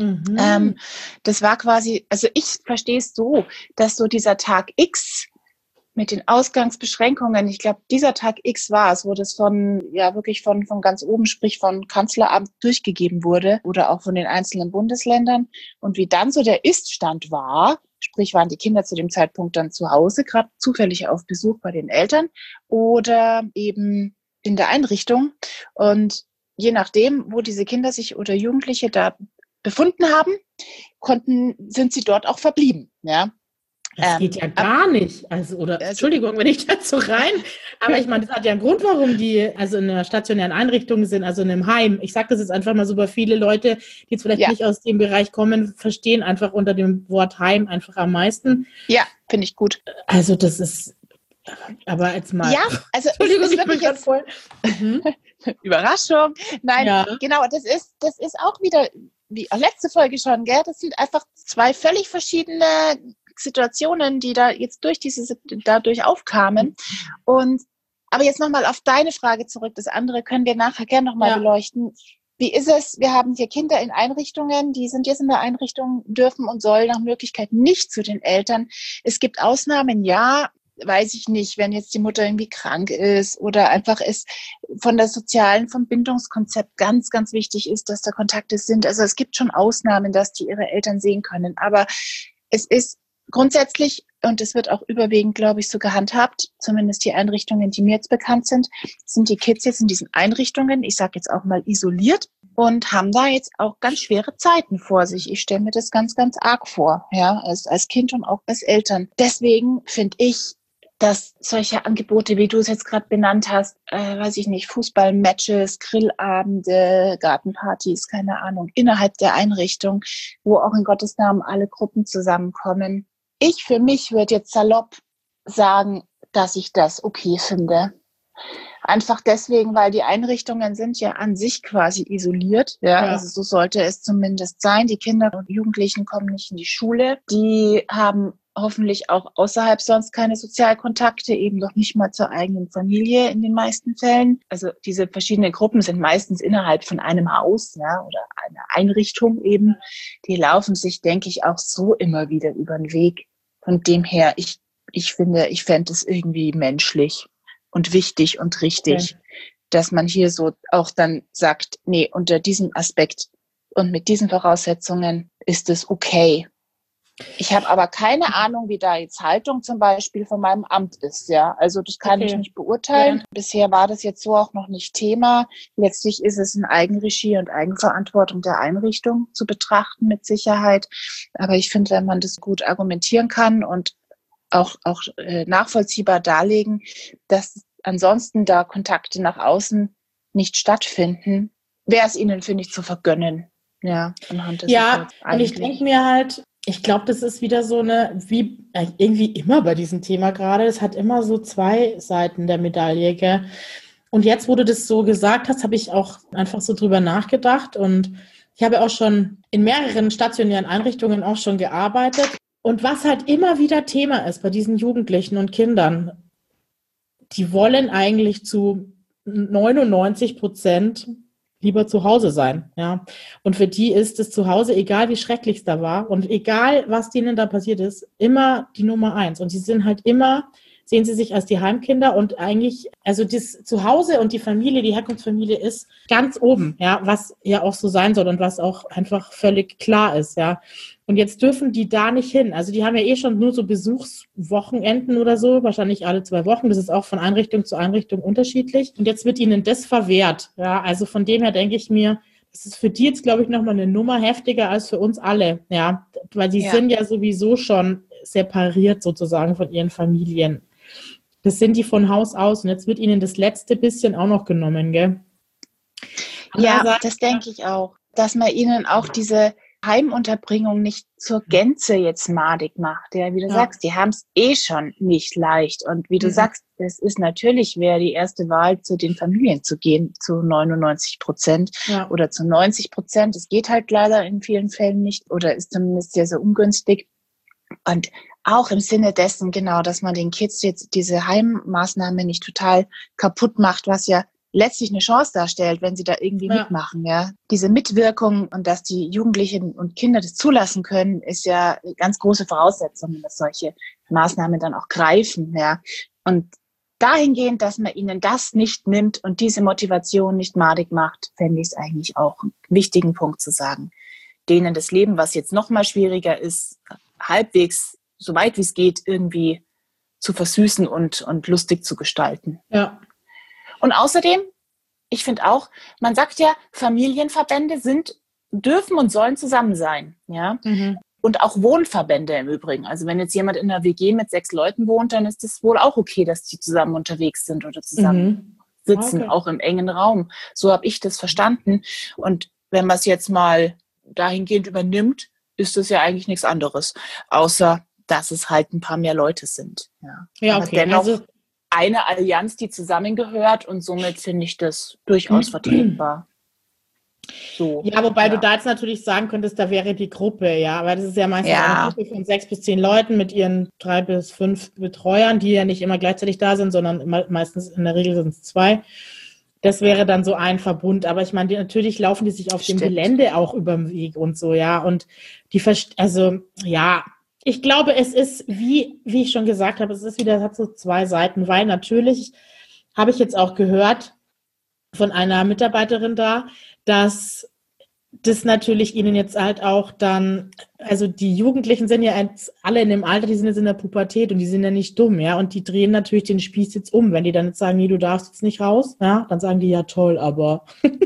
Das war quasi, also ich verstehe es so, dass so dieser Tag X mit den Ausgangsbeschränkungen, ich glaube, dieser Tag X war es, wo das wirklich von ganz oben, sprich von Kanzleramt durchgegeben wurde oder auch von den einzelnen Bundesländern. Und wie dann so der Ist-Stand war, sprich waren die Kinder zu dem Zeitpunkt dann zu Hause, gerade zufällig auf Besuch bei den Eltern oder eben in der Einrichtung. Und je nachdem, wo diese Kinder sich oder Jugendliche da befunden haben, sind sie dort auch verblieben, ja. Das geht ja gar nicht. Entschuldigung, wenn ich dazu rein, aber ich meine, das hat ja einen Grund, warum die also in einer stationären Einrichtung sind, also in einem Heim. Ich sage das jetzt einfach mal so, weil viele Leute, die jetzt vielleicht nicht aus dem Bereich kommen, verstehen einfach unter dem Wort Heim einfach am meisten. Ja, finde ich gut. Also das ist, aber jetzt mal. Ja, also Entschuldigung, ich bin gerade voll. Überraschung. Nein, genau, das ist auch wieder, wie auch letzte Folge schon, gell? Das sind einfach 2 völlig verschiedene Situationen, die da jetzt dadurch aufkamen. Aber jetzt nochmal auf deine Frage zurück. Das andere können wir nachher gerne nochmal beleuchten. Wie ist es? Wir haben hier Kinder in Einrichtungen, die sind jetzt in der Einrichtung, dürfen und sollen nach Möglichkeit nicht zu den Eltern. Es gibt Ausnahmen, ja. weiß ich nicht, wenn jetzt die Mutter irgendwie krank ist oder einfach es von der sozialen, vom Bindungskonzept ganz, ganz wichtig ist, dass da Kontakte sind. Also es gibt schon Ausnahmen, dass die ihre Eltern sehen können. Aber es ist grundsätzlich, und es wird auch überwiegend, glaube ich, so gehandhabt, zumindest die Einrichtungen, die mir jetzt bekannt sind, sind die Kids jetzt in diesen Einrichtungen, ich sage jetzt auch mal isoliert, und haben da jetzt auch ganz schwere Zeiten vor sich. Ich stelle mir das ganz, ganz arg vor, ja, als Kind und auch als Eltern. Deswegen finde ich, dass solche Angebote, wie du es jetzt gerade benannt hast, weiß ich nicht, Fußballmatches, Grillabende, Gartenpartys, keine Ahnung, innerhalb der Einrichtung, wo auch in Gottes Namen alle Gruppen zusammenkommen. Ich für mich würde jetzt salopp sagen, dass ich das okay finde. Einfach deswegen, weil die Einrichtungen sind ja an sich quasi isoliert. Ja, also so sollte es zumindest sein. Die Kinder und Jugendlichen kommen nicht in die Schule. Die haben hoffentlich auch außerhalb sonst keine Sozialkontakte, eben noch nicht mal zur eigenen Familie in den meisten Fällen. Also diese verschiedenen Gruppen sind meistens innerhalb von einem Haus, ja, oder einer Einrichtung eben. Die laufen sich, denke ich, auch so immer wieder über den Weg. Von dem her, ich fände es irgendwie menschlich und wichtig und richtig, dass man hier so auch dann sagt, nee, unter diesem Aspekt und mit diesen Voraussetzungen ist es okay. Ich habe aber keine Ahnung, wie da jetzt Haltung zum Beispiel von meinem Amt ist, ja. Also das kann ich nicht beurteilen. Ja. Bisher war das jetzt so auch noch nicht Thema. Letztlich ist es in Eigenregie und Eigenverantwortung der Einrichtung zu betrachten, mit Sicherheit. Aber ich finde, wenn man das gut argumentieren kann und auch nachvollziehbar darlegen, dass ansonsten da Kontakte nach außen nicht stattfinden, wäre es ihnen, finde ich, zu vergönnen. Ja, anhand des und ich denke mir halt, ich glaube, das ist wieder so wie irgendwie immer bei diesem Thema gerade, es hat immer so zwei Seiten der Medaille, gell? Und jetzt, wo du das so gesagt hast, habe ich auch einfach so drüber nachgedacht und ich habe auch schon in mehreren stationären Einrichtungen auch schon gearbeitet. Und was halt immer wieder Thema ist bei diesen Jugendlichen und Kindern, die wollen eigentlich zu 99% lieber zu Hause sein, ja. Und für die ist das Zuhause, egal wie schrecklich es da war und egal, was denen da passiert ist, immer die Nummer 1. Und sie sind halt immer, sehen sie sich als die Heimkinder und eigentlich, also das Zuhause und die Familie, die Herkunftsfamilie ist ganz oben, ja, was ja auch so sein soll und was auch einfach völlig klar ist, ja. Und jetzt dürfen die da nicht hin. Also die haben ja schon nur so Besuchswochenenden oder so, wahrscheinlich alle 2 Wochen. Das ist auch von Einrichtung zu Einrichtung unterschiedlich. Und jetzt wird ihnen das verwehrt. Ja, also von dem her denke ich mir, das ist für die jetzt, glaube ich, nochmal eine Nummer heftiger als für uns alle. Ja, weil die sind ja sowieso schon separiert sozusagen von ihren Familien. Das sind die von Haus aus. Und jetzt wird ihnen das letzte bisschen auch noch genommen, gell? Ja, das denke ich auch. Dass man ihnen auch diese Heimunterbringung nicht zur Gänze jetzt madig macht. Ja, wie du sagst, die haben es schon nicht leicht. Und wie du sagst, es ist natürlich, wäre die erste Wahl, zu den Familien zu gehen, zu 99% oder zu 90%. Es geht halt leider in vielen Fällen nicht oder ist zumindest sehr, sehr ungünstig. Und auch im Sinne dessen, genau, dass man den Kids jetzt diese Heimmaßnahme nicht total kaputt macht, was ja letztlich eine Chance darstellt, wenn sie da irgendwie mitmachen, ja. Diese Mitwirkung und dass die Jugendlichen und Kinder das zulassen können, ist ja eine ganz große Voraussetzung, dass solche Maßnahmen dann auch greifen, ja. Und dahingehend, dass man ihnen das nicht nimmt und diese Motivation nicht madig macht, fände ich es eigentlich auch einen wichtigen Punkt zu sagen. Denen das Leben, was jetzt noch mal schwieriger ist, halbwegs, so weit wie es geht, irgendwie zu versüßen und lustig zu gestalten. Ja. Und außerdem, ich finde auch, man sagt ja, Familienverbände dürfen und sollen zusammen sein, ja. Und auch Wohnverbände im Übrigen. Also wenn jetzt jemand in einer WG mit 6 Leuten wohnt, dann ist es wohl auch okay, dass die zusammen unterwegs sind oder zusammen sitzen, auch im engen Raum. So habe ich das verstanden. Und wenn man es jetzt mal dahingehend übernimmt, ist das ja eigentlich nichts anderes, außer dass es halt ein paar mehr Leute sind. Ja, okay. Aber dennoch eine Allianz, die zusammengehört und somit finde ich das durchaus vertretbar. So, ja, wobei du da jetzt natürlich sagen könntest, da wäre die Gruppe, ja, weil das ist ja meistens eine Gruppe von 6 bis 10 Leuten mit ihren 3 bis 5 Betreuern, die ja nicht immer gleichzeitig da sind, sondern meistens in der Regel sind es 2. Das wäre dann so ein Verbund, aber ich meine, natürlich laufen die sich auf dem Gelände auch über den Weg und so, ja, und die, also, ja, Ich glaube, es ist, wie ich schon gesagt habe, es ist wieder, es hat so zwei Seiten, weil natürlich habe ich jetzt auch gehört von einer Mitarbeiterin da, dass das natürlich ihnen jetzt halt auch dann, also die Jugendlichen sind ja jetzt alle in dem Alter, die sind jetzt in der Pubertät und die sind ja nicht dumm, ja, und die drehen natürlich den Spieß jetzt um. Wenn die dann jetzt sagen, nee, du darfst jetzt nicht raus, ja, dann sagen die, ja toll, aber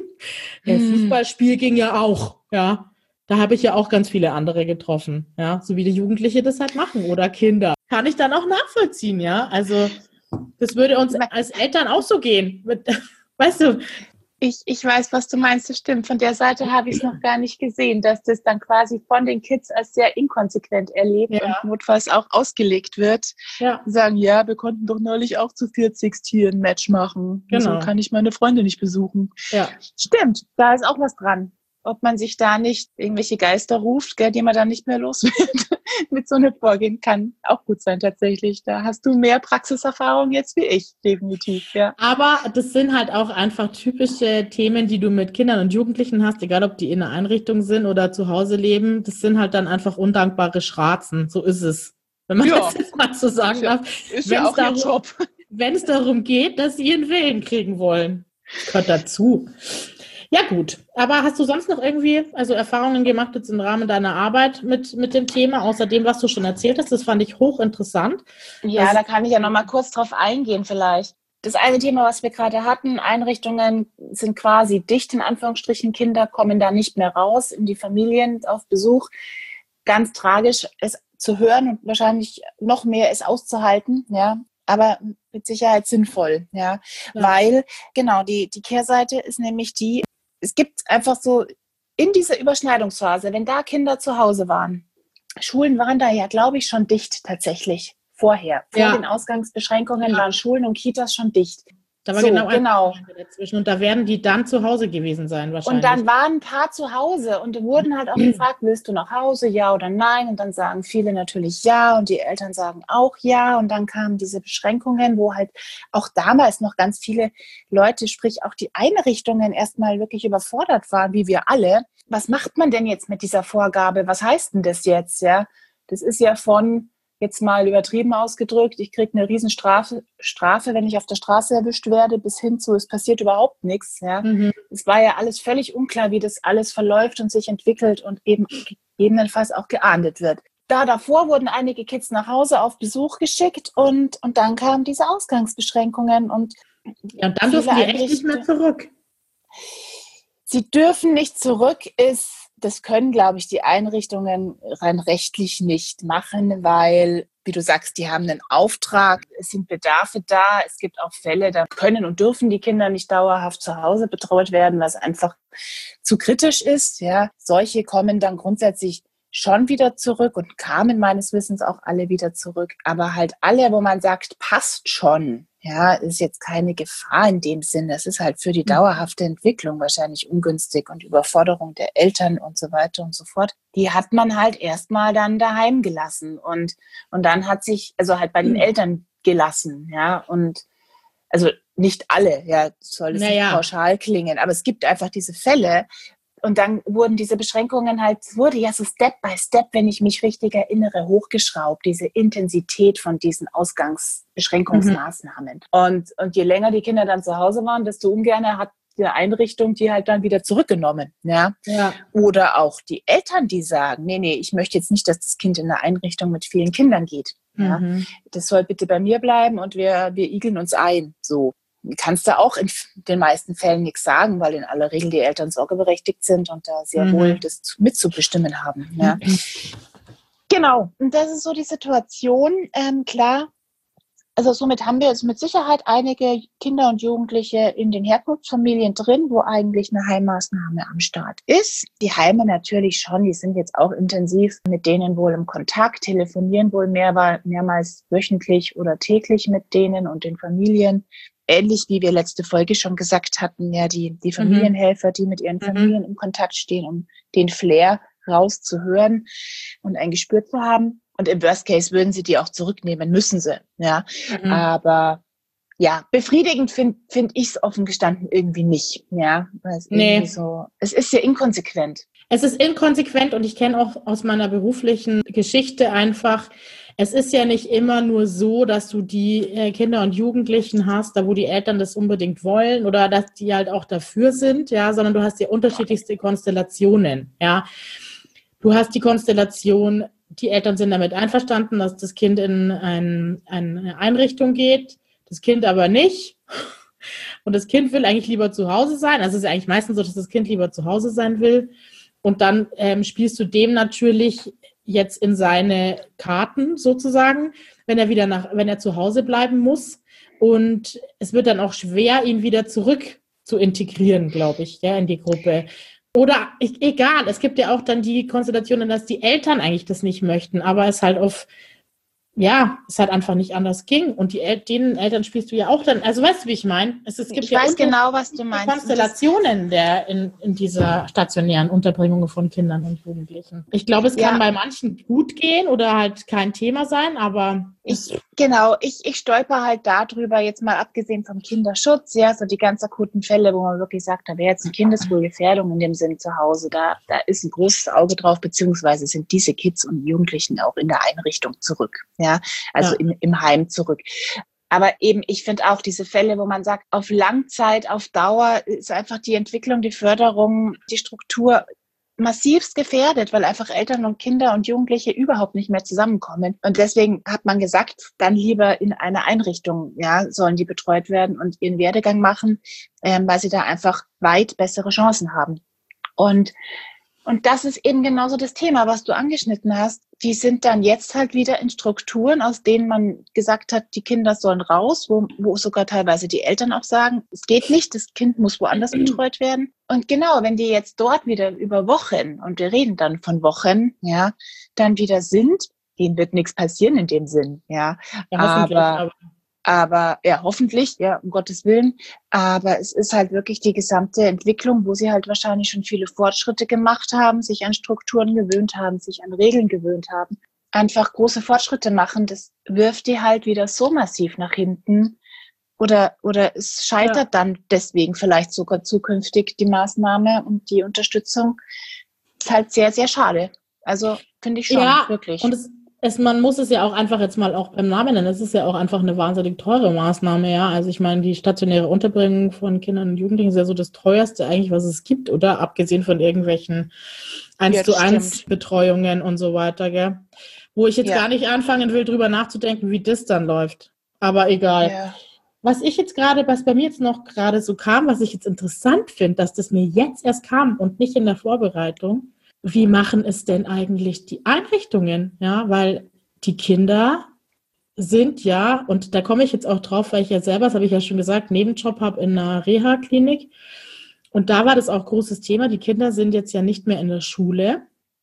der Fußballspiel ging ja auch, ja. Da habe ich ja auch ganz viele andere getroffen, ja, so wie die Jugendliche das halt machen oder Kinder. Kann ich dann auch nachvollziehen, ja. Also das würde uns als Eltern auch so gehen. Weißt du? Ich weiß, was du meinst, das stimmt. Von der Seite habe ich es noch gar nicht gesehen, dass das dann quasi von den Kids als sehr inkonsequent erlebt Ja. und notfalls auch ausgelegt wird. Ja. Die sagen, ja, wir konnten doch neulich auch zu 40 hier ein Match machen. Genau. So kann ich meine Freunde nicht besuchen. Ja. Stimmt, da ist auch was dran. Ob man sich da nicht irgendwelche Geister ruft, die man dann nicht mehr los wird, mit so einem Vorgehen, kann auch gut sein tatsächlich. Da hast du mehr Praxiserfahrung jetzt wie ich, definitiv, ja. Aber das sind halt auch einfach typische Themen, die du mit Kindern und Jugendlichen hast, egal ob die in einer Einrichtung sind oder zu Hause leben. Das sind halt dann einfach undankbare Schratzen. So ist es. Wenn man das jetzt mal so sagen darf. Ist ja auch ihr Job. Wenn es darum geht, dass sie ihren Willen kriegen wollen. Das gehört dazu. Ja gut, aber hast du sonst noch irgendwie Erfahrungen gemacht jetzt im Rahmen deiner Arbeit mit dem Thema, außer dem, was du schon erzählt hast? Das fand ich hochinteressant. Ja, da kann ich ja noch mal kurz drauf eingehen vielleicht. Das eine Thema, was wir gerade hatten, Einrichtungen sind quasi dicht, in Anführungsstrichen, Kinder kommen da nicht mehr raus in die Familien auf Besuch. Ganz tragisch, es zu hören und wahrscheinlich noch mehr es auszuhalten, ja, aber mit Sicherheit sinnvoll, ja. Weil, genau, die Kehrseite ist nämlich die, es gibt einfach so in dieser Überschneidungsphase, wenn da Kinder zu Hause waren, Schulen waren da ja, glaube ich, schon dicht tatsächlich vorher. Vor den Ausgangsbeschränkungen waren Schulen und Kitas schon dicht. Da war genau dazwischen und da werden die dann zu Hause gewesen sein wahrscheinlich. Und dann waren ein paar zu Hause und wurden halt auch gefragt, willst du nach Hause, ja oder nein? Und dann sagen viele natürlich ja und die Eltern sagen auch ja. Und dann kamen diese Beschränkungen, wo halt auch damals noch ganz viele Leute, sprich auch die Einrichtungen erstmal wirklich überfordert waren, wie wir alle. Was macht man denn jetzt mit dieser Vorgabe? Was heißt denn das jetzt? Ja, das ist ja von, jetzt mal übertrieben ausgedrückt, ich kriege eine Riesenstrafe, wenn ich auf der Straße erwischt werde, bis hin zu, es passiert überhaupt nichts. Ja. Es war ja alles völlig unklar, wie das alles verläuft und sich entwickelt und eben gegebenenfalls auch geahndet wird. Davor wurden einige Kids nach Hause auf Besuch geschickt und dann kamen diese Ausgangsbeschränkungen. Und dann dürfen die echt nicht mehr zurück. Sie dürfen nicht zurück, das können, glaube ich, die Einrichtungen rein rechtlich nicht machen, weil, wie du sagst, die haben einen Auftrag, es sind Bedarfe da, es gibt auch Fälle, da können und dürfen die Kinder nicht dauerhaft zu Hause betreut werden, was einfach zu kritisch ist. Ja. Solche kommen dann grundsätzlich schon wieder zurück und kamen meines Wissens auch alle wieder zurück, aber halt alle, wo man sagt, passt schon. Ja, ist jetzt keine Gefahr in dem Sinne. Es ist halt für die dauerhafte Entwicklung wahrscheinlich ungünstig und Überforderung der Eltern und so weiter und so fort. Die hat man halt erstmal dann daheim gelassen und dann hat sich, also halt bei den Eltern gelassen, ja, und also nicht alle, ja, soll es nicht pauschal klingen, aber es gibt einfach diese Fälle. Und dann wurden diese Beschränkungen wurde ja so Step by Step, wenn ich mich richtig erinnere, hochgeschraubt, diese Intensität von diesen Ausgangsbeschränkungsmaßnahmen. Und je länger die Kinder dann zu Hause waren, desto ungern hat die Einrichtung die halt dann wieder zurückgenommen. Ja? Oder auch die Eltern, die sagen, nee, ich möchte jetzt nicht, dass das Kind in eine Einrichtung mit vielen Kindern geht. Ja? Das soll bitte bei mir bleiben und wir igeln uns ein, so. Kannst du auch in den meisten Fällen nichts sagen, weil in aller Regel die Eltern sorgeberechtigt sind und da sehr wohl das mitzubestimmen haben. Ja. Genau, und das ist so die Situation. Klar, also somit haben wir jetzt mit Sicherheit einige Kinder und Jugendliche in den Herkunftsfamilien drin, wo eigentlich eine Heimmaßnahme am Start ist. Die Heime natürlich schon, die sind jetzt auch intensiv mit denen wohl im Kontakt, telefonieren wohl mehrmals wöchentlich oder täglich mit denen und den Familien. Ähnlich wie wir letzte Folge schon gesagt hatten, ja, die Familienhelfer, die mit ihren Familien im Kontakt stehen, um den Flair rauszuhören und ein Gespür zu haben. Und im Worst Case würden sie die auch zurücknehmen, müssen sie, ja. Aber ja, befriedigend find ich es offen gestanden irgendwie nicht, ja. Weil es irgendwie so, es ist ja inkonsequent. Es ist inkonsequent und ich kenne auch aus meiner beruflichen Geschichte einfach, es ist ja nicht immer nur so, dass du die Kinder und Jugendlichen hast, da wo die Eltern das unbedingt wollen oder dass die halt auch dafür sind, ja, sondern du hast ja unterschiedlichste Konstellationen, ja. Du hast die Konstellation, die Eltern sind damit einverstanden, dass das Kind in eine Einrichtung geht, das Kind aber nicht. Und das Kind will eigentlich lieber zu Hause sein. Also es ist ja eigentlich meistens so, dass das Kind lieber zu Hause sein will. Und dann spielst du dem natürlich jetzt in seine Karten sozusagen, wenn er zu Hause bleiben muss. Und es wird dann auch schwer, ihn wieder zurück zu integrieren, glaube ich, ja, in die Gruppe. Oder egal, es gibt ja auch dann die Konstellationen, dass die Eltern eigentlich das nicht möchten, aber es halt es halt einfach nicht anders ging. Und den Eltern spielst du ja auch dann, also weißt du, wie ich meine? Ich weiß genau, was du meinst. Konstellationen in dieser stationären Unterbringung von Kindern und Jugendlichen. Ich glaube, es kann bei manchen gut gehen oder halt kein Thema sein, aber ich stolper halt darüber, jetzt mal abgesehen vom Kinderschutz, ja, so die ganz akuten Fälle, wo man wirklich sagt, da wäre jetzt eine Kindeswohlgefährdung in dem Sinn zu Hause, da ist ein großes Auge drauf, beziehungsweise sind diese Kids und Jugendlichen auch in der Einrichtung zurück, ja, also im Heim zurück. Aber eben, ich finde auch diese Fälle, wo man sagt, auf Langzeit, auf Dauer ist einfach die Entwicklung, die Förderung, die Struktur massivst gefährdet, weil einfach Eltern und Kinder und Jugendliche überhaupt nicht mehr zusammenkommen. Und deswegen hat man gesagt, dann lieber in einer Einrichtung, ja, sollen die betreut werden und ihren Werdegang machen, weil sie da einfach weit bessere Chancen haben. Und das ist eben genauso das Thema, was du angeschnitten hast. Die sind dann jetzt halt wieder in Strukturen, aus denen man gesagt hat, die Kinder sollen raus, wo sogar teilweise die Eltern auch sagen, es geht nicht, das Kind muss woanders betreut werden. Und genau, wenn die jetzt dort wieder über Wochen, und wir reden dann von Wochen, ja, dann wieder sind, denen wird nichts passieren in dem Sinn, ja. Aber ja, hoffentlich, ja, um Gottes Willen. Aber es ist halt wirklich die gesamte Entwicklung, wo sie halt wahrscheinlich schon viele Fortschritte gemacht haben, sich an Strukturen gewöhnt haben, sich an Regeln gewöhnt haben. Einfach große Fortschritte machen, das wirft die halt wieder so massiv nach hinten. Oder es scheitert dann deswegen vielleicht sogar zukünftig die Maßnahme und die Unterstützung. Ist halt sehr, sehr schade. Also finde ich schon, wirklich. Und man muss es ja auch einfach jetzt mal auch beim Namen nennen. Es ist ja auch einfach eine wahnsinnig teure Maßnahme, ja. Also ich meine, die stationäre Unterbringung von Kindern und Jugendlichen ist ja so das teuerste eigentlich, was es gibt, oder? Abgesehen von irgendwelchen 1:1 Betreuungen und so weiter, gell? Wo ich jetzt gar nicht anfangen will, drüber nachzudenken, wie das dann läuft. Aber egal. Ja. Was bei mir jetzt noch gerade so kam, was ich jetzt interessant finde, dass das mir jetzt erst kam und nicht in der Vorbereitung. Wie machen es denn eigentlich die Einrichtungen? Ja, weil die Kinder sind ja, und da komme ich jetzt auch drauf, weil ich ja selber, das habe ich ja schon gesagt, Nebenjob habe in einer Reha-Klinik. Und da war das auch großes Thema. Die Kinder sind jetzt ja nicht mehr in der Schule.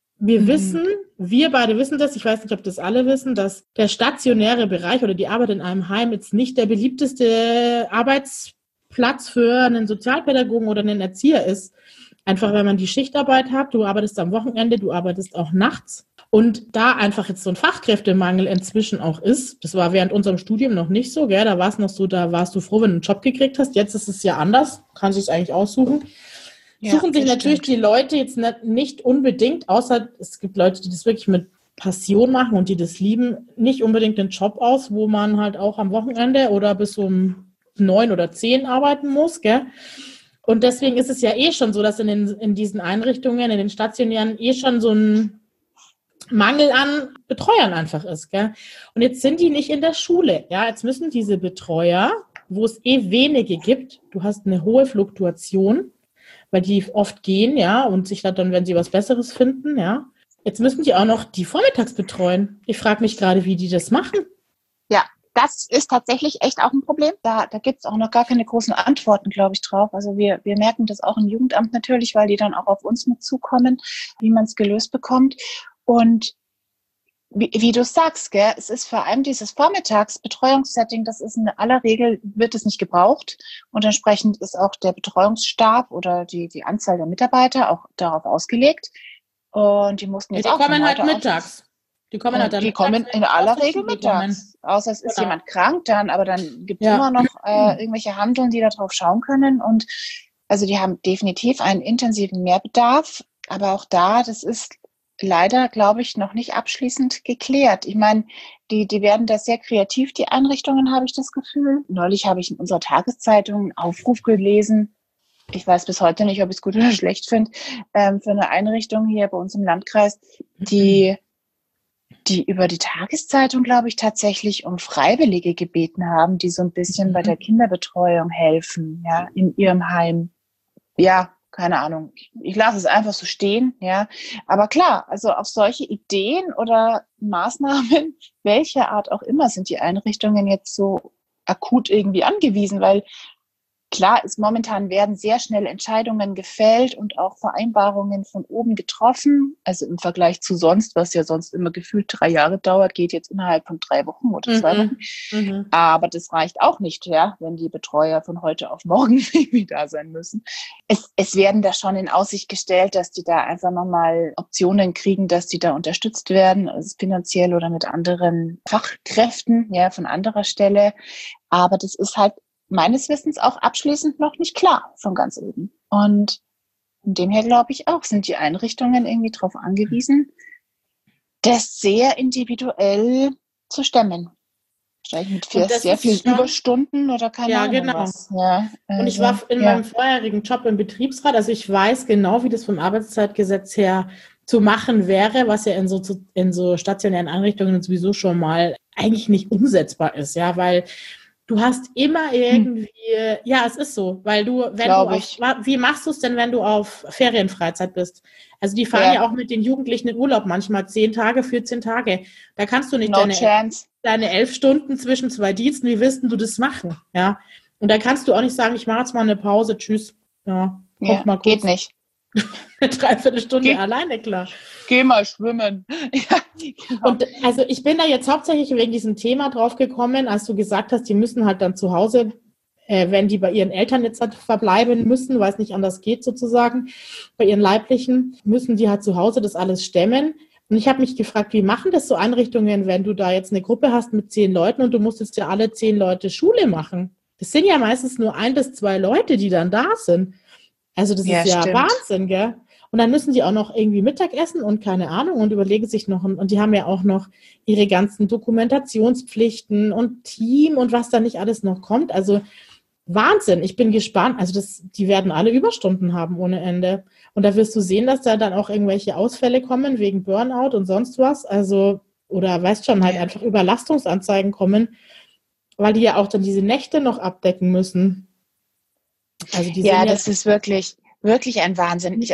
Wir beide wissen das, ich weiß nicht, ob das alle wissen, dass der stationäre Bereich oder die Arbeit in einem Heim jetzt nicht der beliebteste Arbeitsplatz für einen Sozialpädagogen oder einen Erzieher ist. Einfach, wenn man die Schichtarbeit hat, du arbeitest am Wochenende, du arbeitest auch nachts. Und da einfach jetzt so ein Fachkräftemangel inzwischen auch ist, das war während unserem Studium noch nicht so, gell? Da war es noch so, da warst du froh, wenn du einen Job gekriegt hast. Jetzt ist es ja anders, kann sich es eigentlich aussuchen. Suchen sich natürlich die Leute jetzt nicht unbedingt, außer es gibt Leute, die das wirklich mit Passion machen und die das lieben, nicht unbedingt den Job aus, wo man halt auch am Wochenende oder bis um 9 oder 10 arbeiten muss, gell? Und deswegen ist es ja schon so, dass in diesen Einrichtungen, in den stationären, schon so ein Mangel an Betreuern einfach ist, gell? Und jetzt sind die nicht in der Schule, ja? Jetzt müssen diese Betreuer, wo es wenige gibt, du hast eine hohe Fluktuation, weil die oft gehen, ja, und sich dann, wenn sie was Besseres finden, ja. Jetzt müssen die auch noch die vormittags betreuen. Ich frage mich gerade, wie die das machen. Ja, das ist tatsächlich echt auch ein Problem. Da gibt es auch noch gar keine großen Antworten, glaube ich, drauf. Also wir merken das auch im Jugendamt natürlich, weil die dann auch auf uns mit zukommen, wie man es gelöst bekommt. Und wie du sagst, gell, es ist vor allem dieses Vormittagsbetreuungssetting, das ist in aller Regel, wird es nicht gebraucht. Und entsprechend ist auch der Betreuungsstab oder die Anzahl der Mitarbeiter auch darauf ausgelegt. Und die mussten jetzt auch kommen halt mittags. Die kommen in aller Regel mittags. Außer es ist jemand krank, aber dann gibt es immer noch irgendwelche Handeln, die da drauf schauen können. Und also die haben definitiv einen intensiven Mehrbedarf. Aber auch da, das ist leider, glaube ich, noch nicht abschließend geklärt. Ich meine, die werden da sehr kreativ, die Einrichtungen, habe ich das Gefühl. Neulich habe ich in unserer Tageszeitung einen Aufruf gelesen. Ich weiß bis heute nicht, ob ich es gut oder schlecht finde, für eine Einrichtung hier bei uns im Landkreis, die über die Tageszeitung, glaube ich, tatsächlich um Freiwillige gebeten haben, die so ein bisschen bei der Kinderbetreuung helfen, ja, in ihrem Heim. Ja, keine Ahnung. Ich lasse es einfach so stehen, ja. Aber klar, also auf solche Ideen oder Maßnahmen, welcher Art auch immer, sind die Einrichtungen jetzt so akut irgendwie angewiesen, weil klar ist, momentan werden sehr schnell Entscheidungen gefällt und auch Vereinbarungen von oben getroffen. Also im Vergleich zu sonst, was ja sonst immer gefühlt 3 Jahre dauert, geht jetzt innerhalb von 3 Wochen oder 2 Wochen. Aber das reicht auch nicht, ja, wenn die Betreuer von heute auf morgen irgendwie da sein müssen. Es werden da schon in Aussicht gestellt, dass die da einfach nochmal Optionen kriegen, dass die da unterstützt werden, also finanziell oder mit anderen Fachkräften, ja, von anderer Stelle. Aber das ist halt meines Wissens auch abschließend noch nicht klar von ganz oben. Und von dem her glaube ich auch, sind die Einrichtungen irgendwie darauf angewiesen, das sehr individuell zu stemmen. Wahrscheinlich mit sehr vielen Überstunden oder keine Ahnung genau. was. Ja, also, und ich war in meinem vorherigen Job im Betriebsrat, also ich weiß genau, wie das vom Arbeitszeitgesetz her zu machen wäre, was ja in so stationären Einrichtungen sowieso schon mal eigentlich nicht umsetzbar ist, ja, weil du hast immer irgendwie, ja, es ist so, weil wie machst du es denn, wenn du auf Ferienfreizeit bist? Also die fahren ja auch mit den Jugendlichen in Urlaub, manchmal 10 Tage, 14 Tage. Da kannst du nicht deine 11 Stunden zwischen 2 Diensten, wie willst du das machen? Ja. Und da kannst du auch nicht sagen, ich mache jetzt mal eine Pause, tschüss. Ja, koch mal kurz. Geht nicht. Eine Dreiviertelstunde alleine, klar. Geh mal schwimmen. Ja, genau. Und also ich bin da jetzt hauptsächlich wegen diesem Thema drauf gekommen, als du gesagt hast, die müssen halt dann zu Hause, wenn die bei ihren Eltern jetzt halt verbleiben müssen, weil es nicht anders geht sozusagen, bei ihren Leiblichen, müssen die halt zu Hause das alles stemmen. Und ich habe mich gefragt, wie machen das so Einrichtungen, wenn du da jetzt eine Gruppe hast mit 10 Leuten und du musst jetzt ja alle 10 Leute Schule machen? Das sind ja meistens nur 1 bis 2 Leute, die dann da sind. Also das ist ja Wahnsinn, gell? Und dann müssen die auch noch irgendwie Mittag essen und keine Ahnung und überlegen sich noch, und die haben ja auch noch ihre ganzen Dokumentationspflichten und Team und was da nicht alles noch kommt. Also Wahnsinn, ich bin gespannt. Also die werden alle Überstunden haben ohne Ende. Und da wirst du sehen, dass da dann auch irgendwelche Ausfälle kommen wegen Burnout und sonst was. Also, oder weißt schon, halt einfach Überlastungsanzeigen kommen, weil die ja auch dann diese Nächte noch abdecken müssen. Also das ist wirklich ein Wahnsinn.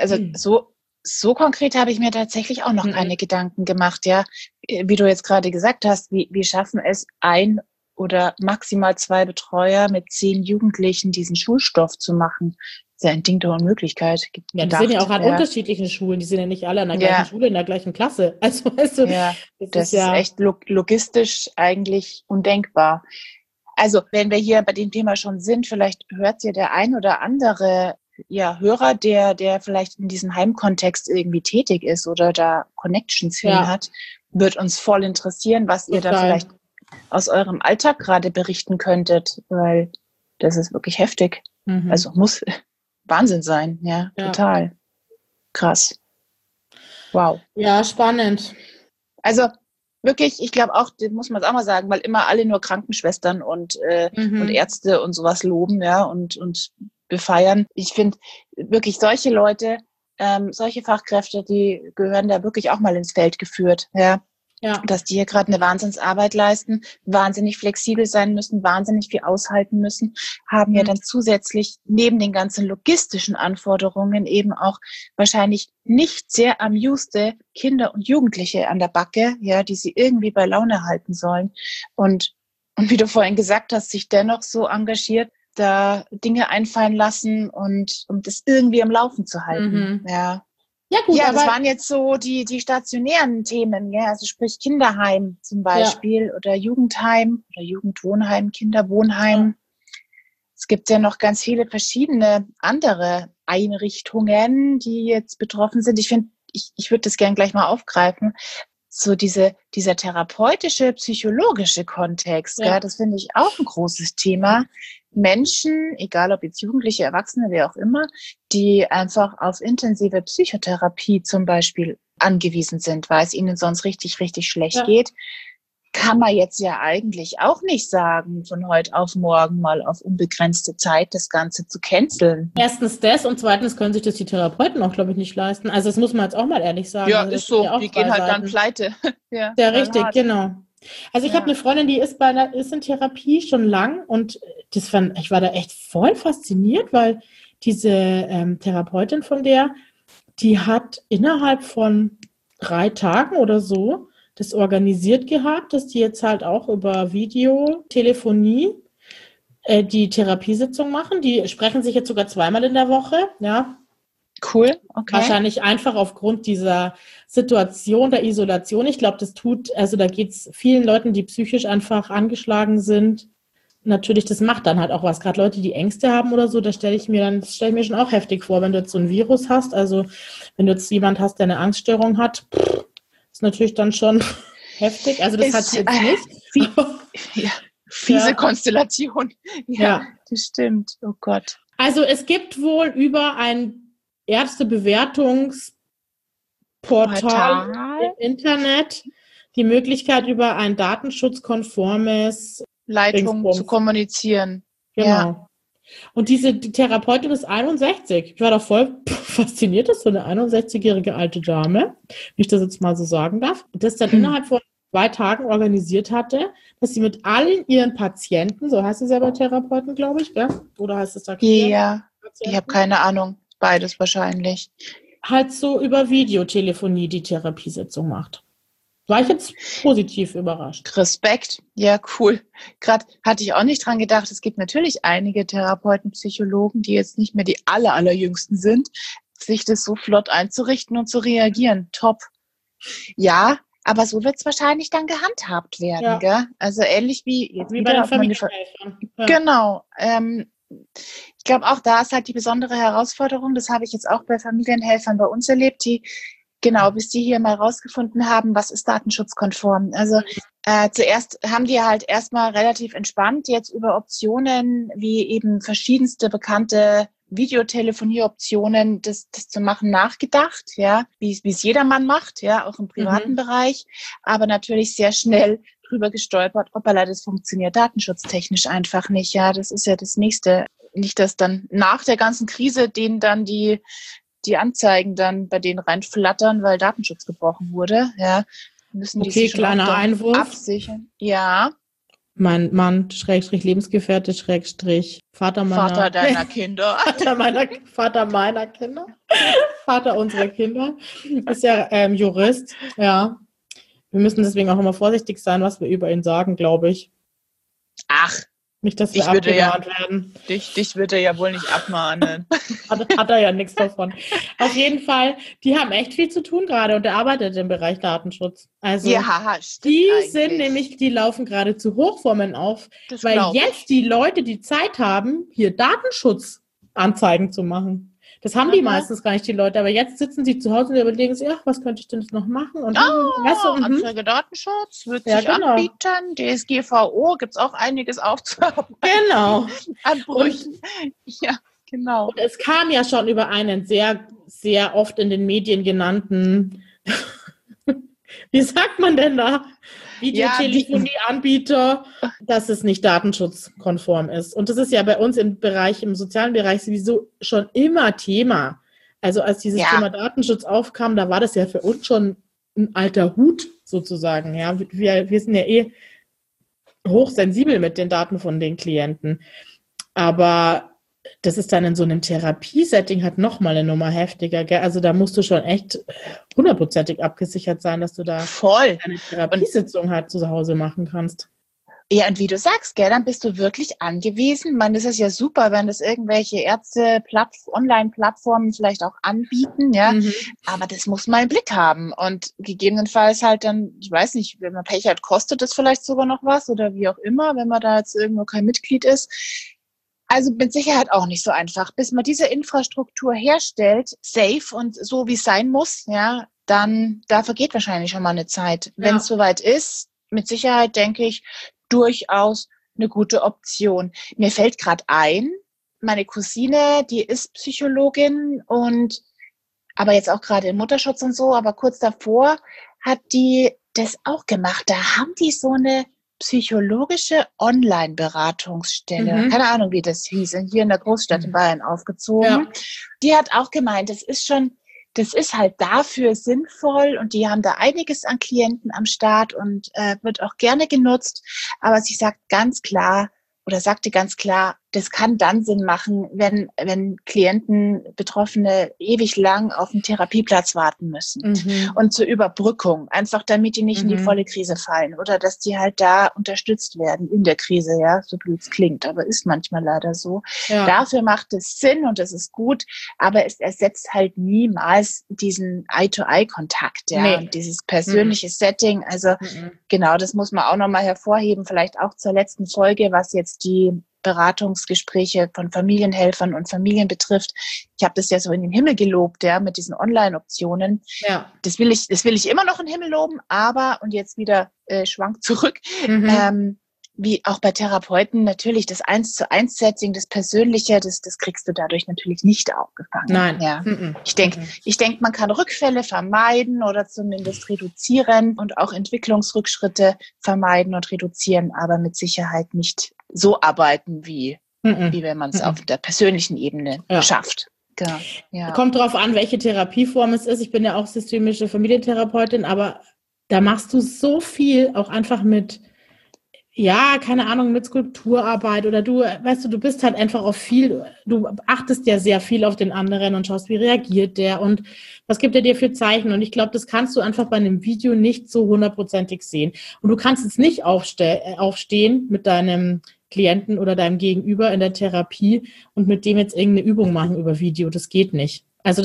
So konkret habe ich mir tatsächlich auch noch keine Gedanken gemacht, ja. Wie du jetzt gerade gesagt hast, wie schaffen es 1 oder maximal 2 Betreuer mit 10 Jugendlichen diesen Schulstoff zu machen? Das ist ja ein Ding der Unmöglichkeit. Ja, die sind ja auch an unterschiedlichen Schulen, die sind ja nicht alle an der gleichen Schule, in der gleichen Klasse. Also, weißt du, das ist echt logistisch eigentlich undenkbar. Also, wenn wir hier bei dem Thema schon sind, vielleicht hört ja der ein oder andere Hörer, der vielleicht in diesem Heimkontext irgendwie tätig ist oder da Connections hin hat, wird uns voll interessieren, was ihr da vielleicht aus eurem Alltag gerade berichten könntet, weil das ist wirklich heftig. Also muss Wahnsinn sein, total. Krass. Wow. Ja, spannend. Also wirklich, ich glaube auch, das muss man auch mal sagen, weil immer alle nur Krankenschwestern und Ärzte und sowas loben, und befeiern. Ich finde wirklich solche Leute, solche Fachkräfte, die gehören da wirklich auch mal ins Feld geführt, dass die hier gerade eine Wahnsinnsarbeit leisten, wahnsinnig flexibel sein müssen, wahnsinnig viel aushalten müssen, haben ja dann zusätzlich neben den ganzen logistischen Anforderungen eben auch wahrscheinlich nicht sehr amuste Kinder und Jugendliche an der Backe, die sie irgendwie bei Laune halten sollen. Und wie du vorhin gesagt hast, sich dennoch so engagiert, da Dinge einfallen lassen und um das irgendwie am Laufen zu halten. Ja, gut, das waren jetzt so die stationären Themen, also sprich Kinderheim zum Beispiel oder Jugendheim oder Jugendwohnheim, Kinderwohnheim. Es gibt ja noch ganz viele verschiedene andere Einrichtungen, die jetzt betroffen sind. Ich finde, ich würde das gern gleich mal aufgreifen. so dieser therapeutische, psychologische Kontext, Ja. gell, das finde ich auch ein großes Thema. Menschen, egal ob jetzt Jugendliche, Erwachsene, wer auch immer, die einfach auf intensive Psychotherapie zum Beispiel angewiesen sind, weil es ihnen sonst richtig, richtig schlecht geht, kann man jetzt ja eigentlich auch nicht sagen, von heute auf morgen mal auf unbegrenzte Zeit das Ganze zu canceln. Erstens das und zweitens können sich das die Therapeuten auch, glaube ich, nicht leisten. Also das muss man jetzt auch mal ehrlich sagen. Ja, Also ist so. ja Die gehen halt dann Seiten. pleite. Ja, Ja, richtig, genau. Also ich habe eine Freundin, die ist ist in Therapie schon lang und ich war da echt voll fasziniert, weil diese Therapeutin von der, die hat innerhalb von 3 Tagen oder so das organisiert gehabt, dass die jetzt halt auch über Videotelefonie die Therapiesitzung machen. Die sprechen sich jetzt sogar 2-mal in der Woche, ja. Cool, okay. Wahrscheinlich einfach aufgrund dieser Situation der Isolation. Ich glaube, da geht es vielen Leuten, die psychisch einfach angeschlagen sind. Natürlich, das macht dann halt auch was. Gerade Leute, die Ängste haben oder so, das stelle ich mir schon auch heftig vor, wenn du jetzt so ein Virus hast. Also wenn du jetzt jemand hast, der eine Angststörung hat, ist natürlich dann schon heftig. Also das hat sie jetzt nicht. Fiese Konstellation. Ja, das stimmt. Oh Gott. Also es gibt wohl über ein Ärztebewertungsportal im Internet die Möglichkeit, über ein datenschutzkonformes Leitung zu kommunizieren. Genau. Ja. Und die Therapeutin ist 61. Ich war da voll fasziniert, dass so eine 61-jährige alte Dame, wie ich das jetzt mal so sagen darf, das dann innerhalb von 2 Tagen organisiert hatte, dass sie mit allen ihren Patienten, so heißt es ja bei Therapeuten, glaube ich, gell? Oder heißt es da? Ja, ich habe keine Ahnung. Beides wahrscheinlich. Halt so über Videotelefonie die Therapiesitzung macht. War ich jetzt positiv überrascht. Respekt. Ja, cool. Gerade hatte ich auch nicht dran gedacht. Es gibt natürlich einige Therapeuten, Psychologen, die jetzt nicht mehr die allerjüngsten sind, sich das so flott einzurichten und zu reagieren. Top. Ja, aber so wird es wahrscheinlich dann gehandhabt werden, gell? Also ähnlich wie jetzt wie bei den Familienhelfern. Genau. Ich glaube, auch da ist halt die besondere Herausforderung, das habe ich jetzt auch bei Familienhelfern bei uns erlebt, bis die hier mal rausgefunden haben, was ist datenschutzkonform. Also zuerst haben die halt erstmal relativ entspannt jetzt über Optionen wie eben verschiedenste bekannte Videotelefonieoptionen, das zu machen, nachgedacht, ja, wie es jedermann macht, ja, auch im privaten Bereich, aber natürlich sehr schnell drüber gestolpert, hoppala, das funktioniert datenschutztechnisch einfach nicht, ja, das ist ja das Nächste. Nicht, dass dann nach der ganzen Krise denen dann die Anzeigen dann bei denen reinflattern, weil Datenschutz gebrochen wurde, ja, müssen die sich schon kleiner Einwurf. Absichern. Ja. Mein Mann, Lebensgefährte, Vater deiner Kinder. Vater meiner Kinder. Vater unserer Kinder. Ist ja Jurist, ja. Wir müssen deswegen auch immer vorsichtig sein, was wir über ihn sagen, glaube ich. Ach. Nicht, dass wir abgemahnt werden. Dich wird er ja wohl nicht abmahnen. Hat er ja nichts davon. Auf jeden Fall, die haben echt viel zu tun gerade und er arbeitet im Bereich Datenschutz. Also die laufen gerade zu Hochformen auf, weil jetzt die Leute die Zeit haben, hier Datenschutzanzeigen zu machen. Das haben die meistens gar nicht, die Leute, aber jetzt sitzen sie zu Hause und überlegen sich, ach, was könnte ich denn jetzt noch machen? Und Anzeige Datenschutz wird sich anbieten, DSGVO, gibt es auch einiges aufzuarbeiten. Genau. An Brüchen. Ja, genau. Und es kam ja schon über einen sehr, sehr oft in den Medien genannten, wie sagt man denn da? Videotelefonieanbieter, dass es nicht datenschutzkonform ist. Und das ist ja bei uns im sozialen Bereich sowieso schon immer Thema. Also als dieses Thema Datenschutz aufkam, da war das ja für uns schon ein alter Hut sozusagen. Ja, wir sind ja hochsensibel mit den Daten von den Klienten. Aber das ist dann in so einem Therapiesetting halt nochmal eine Nummer heftiger, gell? Also da musst du schon echt 100%ig abgesichert sein, dass du da eine Therapiesitzung halt zu Hause machen kannst. Ja, und wie du sagst, gell, dann bist du wirklich angewiesen. Ich meine, das ist ja super, wenn das irgendwelche Ärzte Online-Plattformen vielleicht auch anbieten, ja. Aber das muss man im Blick haben. Und gegebenenfalls halt dann, ich weiß nicht, wenn man Pech hat, kostet das vielleicht sogar noch was oder wie auch immer, wenn man da jetzt irgendwo kein Mitglied ist. Also mit Sicherheit auch nicht so einfach. Bis man diese Infrastruktur herstellt, safe und so wie es sein muss, ja, dann da vergeht wahrscheinlich schon mal eine Zeit. Wenn es soweit ist, mit Sicherheit denke ich, durchaus eine gute Option. Mir fällt gerade ein, meine Cousine, die ist Psychologin und aber jetzt auch gerade im Mutterschutz und so, aber kurz davor hat die das auch gemacht. Da haben die so eine psychologische Online-Beratungsstelle, keine Ahnung, wie das hieß, hier in der Großstadt in Bayern aufgezogen. Ja. Die hat auch gemeint, das ist halt dafür sinnvoll und die haben da einiges an Klienten am Start und wird auch gerne genutzt. Aber sie sagt ganz klar, oder sagte ganz klar, das kann dann Sinn machen, wenn Klienten, Betroffene ewig lang auf einen Therapieplatz warten müssen. Und zur Überbrückung, einfach damit die nicht in die volle Krise fallen oder dass die halt da unterstützt werden in der Krise, ja, so blöd es klingt, aber ist manchmal leider so. Ja. Dafür macht es Sinn und das ist gut, aber es ersetzt halt niemals diesen Eye-to-Eye-Kontakt, ja, und dieses persönliche Setting. Also genau, das muss man auch nochmal hervorheben, vielleicht auch zur letzten Folge, was jetzt die Beratungsgespräche von Familienhelfern und Familien betrifft. Ich habe das ja so in den Himmel gelobt, ja, mit diesen Online-Optionen. Ja. Das will ich immer noch in den Himmel loben, aber, und jetzt wieder Schwank zurück, wie auch bei Therapeuten natürlich das 1:1-Setting, das Persönliche, das kriegst du dadurch natürlich nicht aufgefangen. Nein. Ja. Ich denke, man kann Rückfälle vermeiden oder zumindest reduzieren und auch Entwicklungsrückschritte vermeiden und reduzieren, aber mit Sicherheit nicht so arbeiten, wie wenn man es auf der persönlichen Ebene schafft. Genau. Ja. Kommt drauf an, welche Therapieform es ist. Ich bin ja auch systemische Familientherapeutin, aber da machst du so viel auch einfach mit, ja, keine Ahnung, mit Skulpturarbeit oder du bist halt einfach auf viel, du achtest ja sehr viel auf den anderen und schaust, wie reagiert der und was gibt er dir für Zeichen und ich glaube, das kannst du einfach bei einem Video nicht so 100%ig sehen und du kannst jetzt nicht aufstehen mit deinem Klienten oder deinem Gegenüber in der Therapie und mit dem jetzt irgendeine Übung machen über Video, das geht nicht. Also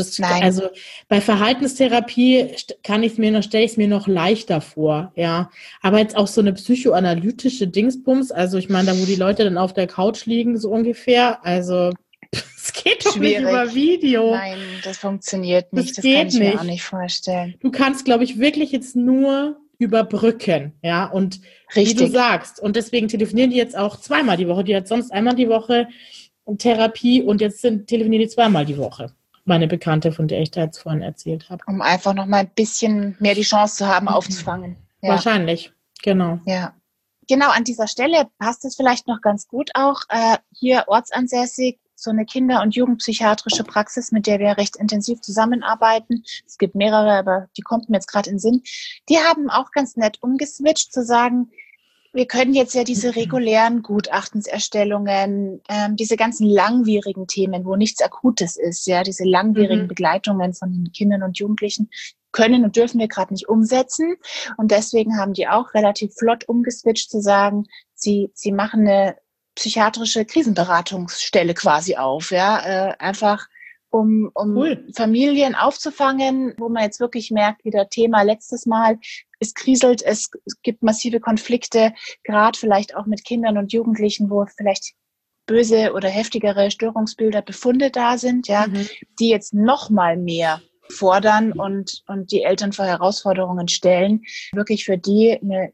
bei Verhaltenstherapie stelle ich es mir noch leichter vor, ja. Aber jetzt auch so eine psychoanalytische Dingsbums, also ich meine, da wo die Leute dann auf der Couch liegen, so ungefähr, also es geht doch nicht über Video. Nein, das funktioniert nicht, das kann ich mir auch nicht vorstellen. Du kannst, glaube ich, wirklich jetzt nur überbrücken, ja, und wie du sagst, und deswegen telefonieren die jetzt auch zweimal die Woche, die hat sonst einmal die Woche Therapie und jetzt telefonieren die zweimal die Woche. Meine Bekannte, von der ich da jetzt vorhin erzählt habe. Um einfach noch mal ein bisschen mehr die Chance zu haben, aufzufangen. Ja. Wahrscheinlich, genau. Ja. Genau, an dieser Stelle passt es vielleicht noch ganz gut auch. Hier ortsansässig, so eine Kinder- und Jugendpsychiatrische Praxis, mit der wir recht intensiv zusammenarbeiten. Es gibt mehrere, aber die kommt mir jetzt gerade in den Sinn. Die haben auch ganz nett umgeswitcht, zu sagen, wir können jetzt ja diese regulären Gutachtenserstellungen, diese ganzen langwierigen Themen, wo nichts Akutes ist, ja, diese langwierigen Begleitungen von den Kindern und Jugendlichen können und dürfen wir gerade nicht umsetzen. Und deswegen haben die auch relativ flott umgeswitcht zu sagen, sie machen eine psychiatrische Krisenberatungsstelle quasi auf, ja, einfach um Familien aufzufangen, wo man jetzt wirklich merkt, wieder Thema letztes Mal, es kriselt, es gibt massive Konflikte, gerade vielleicht auch mit Kindern und Jugendlichen, wo vielleicht böse oder heftigere Störungsbilder, Befunde da sind, ja, die jetzt noch mal mehr fordern und die Eltern vor Herausforderungen stellen, wirklich für die eine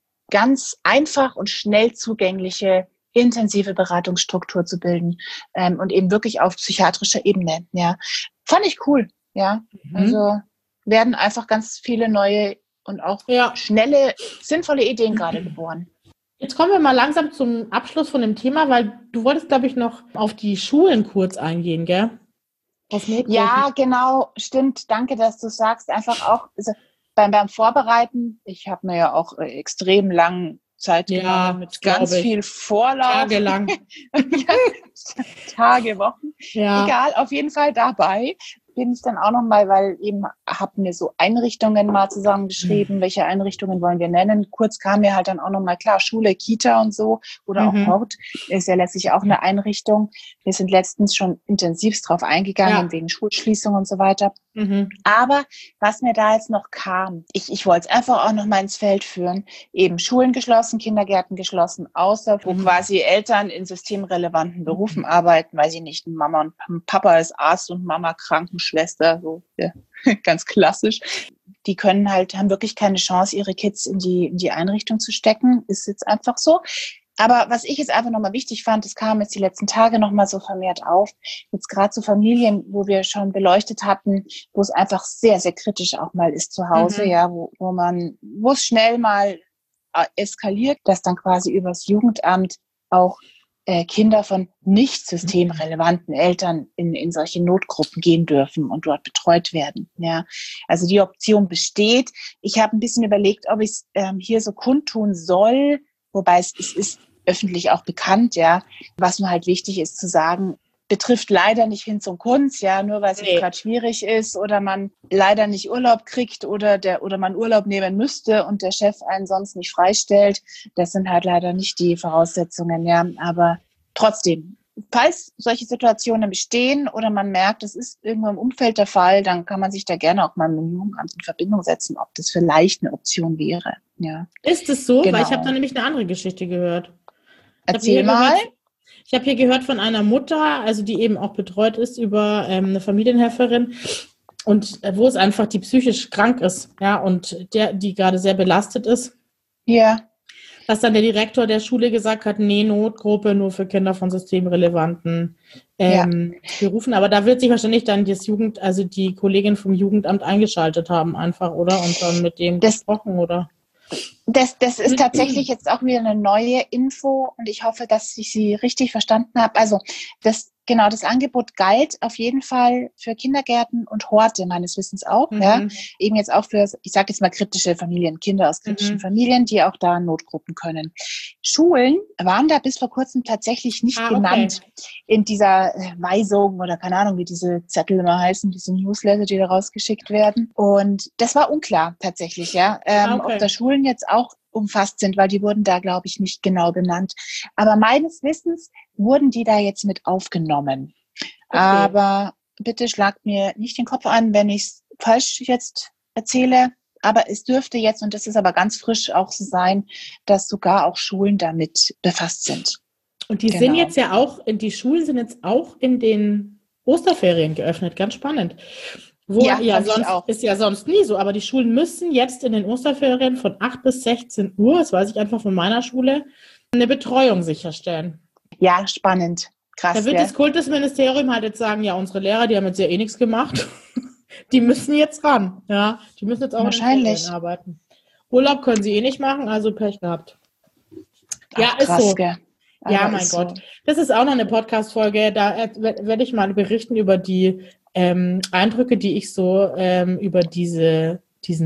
ganz einfach und schnell zugängliche intensive Beratungsstruktur zu bilden und eben wirklich auf psychiatrischer Ebene. Ja, fand ich cool. Ja, also werden einfach ganz viele neue und auch schnelle, sinnvolle Ideen gerade geboren. Jetzt kommen wir mal langsam zum Abschluss von dem Thema, weil du wolltest, glaube ich, noch auf die Schulen kurz eingehen, gell? Ja, genau, stimmt. Danke, dass du sagst. Einfach auch also beim Vorbereiten, ich habe mir ja auch extrem lang Zeit genommen mit ganz viel Vorlauf. Tagelang. Tage, Wochen. Ja. Egal, auf jeden Fall dabei bin ich dann auch nochmal, weil eben habe mir so Einrichtungen mal zusammengeschrieben, welche Einrichtungen wollen wir nennen. Kurz kam mir halt dann auch nochmal klar, Schule, Kita und so oder auch Hort ist ja letztlich auch eine Einrichtung. Wir sind letztens schon intensivst drauf eingegangen, wegen Schulschließung und so weiter. Aber was mir da jetzt noch kam, ich wollte es einfach auch noch mal ins Feld führen, eben Schulen geschlossen, Kindergärten geschlossen, außer wo quasi Eltern in systemrelevanten Berufen arbeiten, weil sie nicht Mama und Papa ist Arzt und Mama Krankenschwester, so ganz klassisch. die haben wirklich keine Chance, ihre Kids in die Einrichtung zu stecken. Ist jetzt einfach so. Aber was ich jetzt einfach nochmal wichtig fand, das kam jetzt die letzten Tage nochmal so vermehrt auf, jetzt gerade so Familien, wo wir schon beleuchtet hatten, wo es einfach sehr, sehr kritisch auch mal ist zu Hause, ja, wo es schnell mal eskaliert, dass dann quasi übers Jugendamt auch Kinder von nicht systemrelevanten Eltern in solche Notgruppen gehen dürfen und dort betreut werden. Ja, also die Option besteht. Ich habe ein bisschen überlegt, ob ich es hier so kundtun soll, wobei es ist öffentlich auch bekannt, ja. Was nur halt wichtig ist zu sagen, betrifft leider nicht Hinz und Kunz, ja, nur weil es gerade schwierig ist oder man leider nicht Urlaub kriegt oder man Urlaub nehmen müsste und der Chef einen sonst nicht freistellt. Das sind halt leider nicht die Voraussetzungen, ja. Aber trotzdem, falls solche Situationen bestehen oder man merkt, es ist irgendwo im Umfeld der Fall, dann kann man sich da gerne auch mal mit dem Jugendamt in Verbindung setzen, ob das vielleicht eine Option wäre. Ja. Ist es so? Genau. Weil ich habe da nämlich eine andere Geschichte gehört. Erzähl mal. Ich habe hier gehört von einer Mutter, also die eben auch betreut ist über eine Familienhelferin und wo es einfach die psychisch krank ist, ja, und die gerade sehr belastet ist. Ja. Dass dann der Direktor der Schule gesagt hat, nee, Notgruppe nur für Kinder von systemrelevanten Berufen. Aber da wird sich wahrscheinlich dann die Kollegin vom Jugendamt eingeschaltet haben einfach, oder? Und dann mit dem gesprochen, oder? Das ist tatsächlich jetzt auch wieder eine neue Info und ich hoffe, dass ich sie richtig verstanden habe. Also das Angebot galt auf jeden Fall für Kindergärten und Horte meines Wissens auch. Ja, eben jetzt auch für, ich sage jetzt mal kritische Familien, Kinder aus kritischen Familien, die auch da Notgruppen können. Schulen waren da bis vor kurzem tatsächlich nicht genannt in dieser Weisung oder keine Ahnung, wie diese Zettel immer heißen, diese Newsletter, die da rausgeschickt werden. Und das war unklar tatsächlich, ja, ob da Schulen jetzt auch umfasst sind, weil die wurden da, glaube ich, nicht genau benannt. Aber meines Wissens wurden die da jetzt mit aufgenommen. Okay. Aber bitte schlagt mir nicht den Kopf an, wenn ich es falsch jetzt erzähle. Aber es dürfte jetzt, und das ist aber ganz frisch auch so sein, dass sogar auch Schulen damit befasst sind. Und die sind jetzt ja auch, die Schulen sind jetzt auch in den Osterferien geöffnet. Ganz spannend. Ist ja sonst nie so, aber die Schulen müssen jetzt in den Osterferien von 8 bis 16 Uhr, das weiß ich einfach von meiner Schule, eine Betreuung sicherstellen. Ja, spannend. Krass. Da wird das Kultusministerium halt jetzt sagen, ja, unsere Lehrer, die haben jetzt ja eh nichts gemacht, die müssen jetzt ran. Ja, die müssen jetzt auch wahrscheinlich in den Ferien arbeiten. Urlaub können sie eh nicht machen, also Pech gehabt. Ja, ist so. Ja, mein Gott. Das ist auch noch eine Podcast-Folge, da werde ich mal berichten über die Eindrücke, die ich so über diesen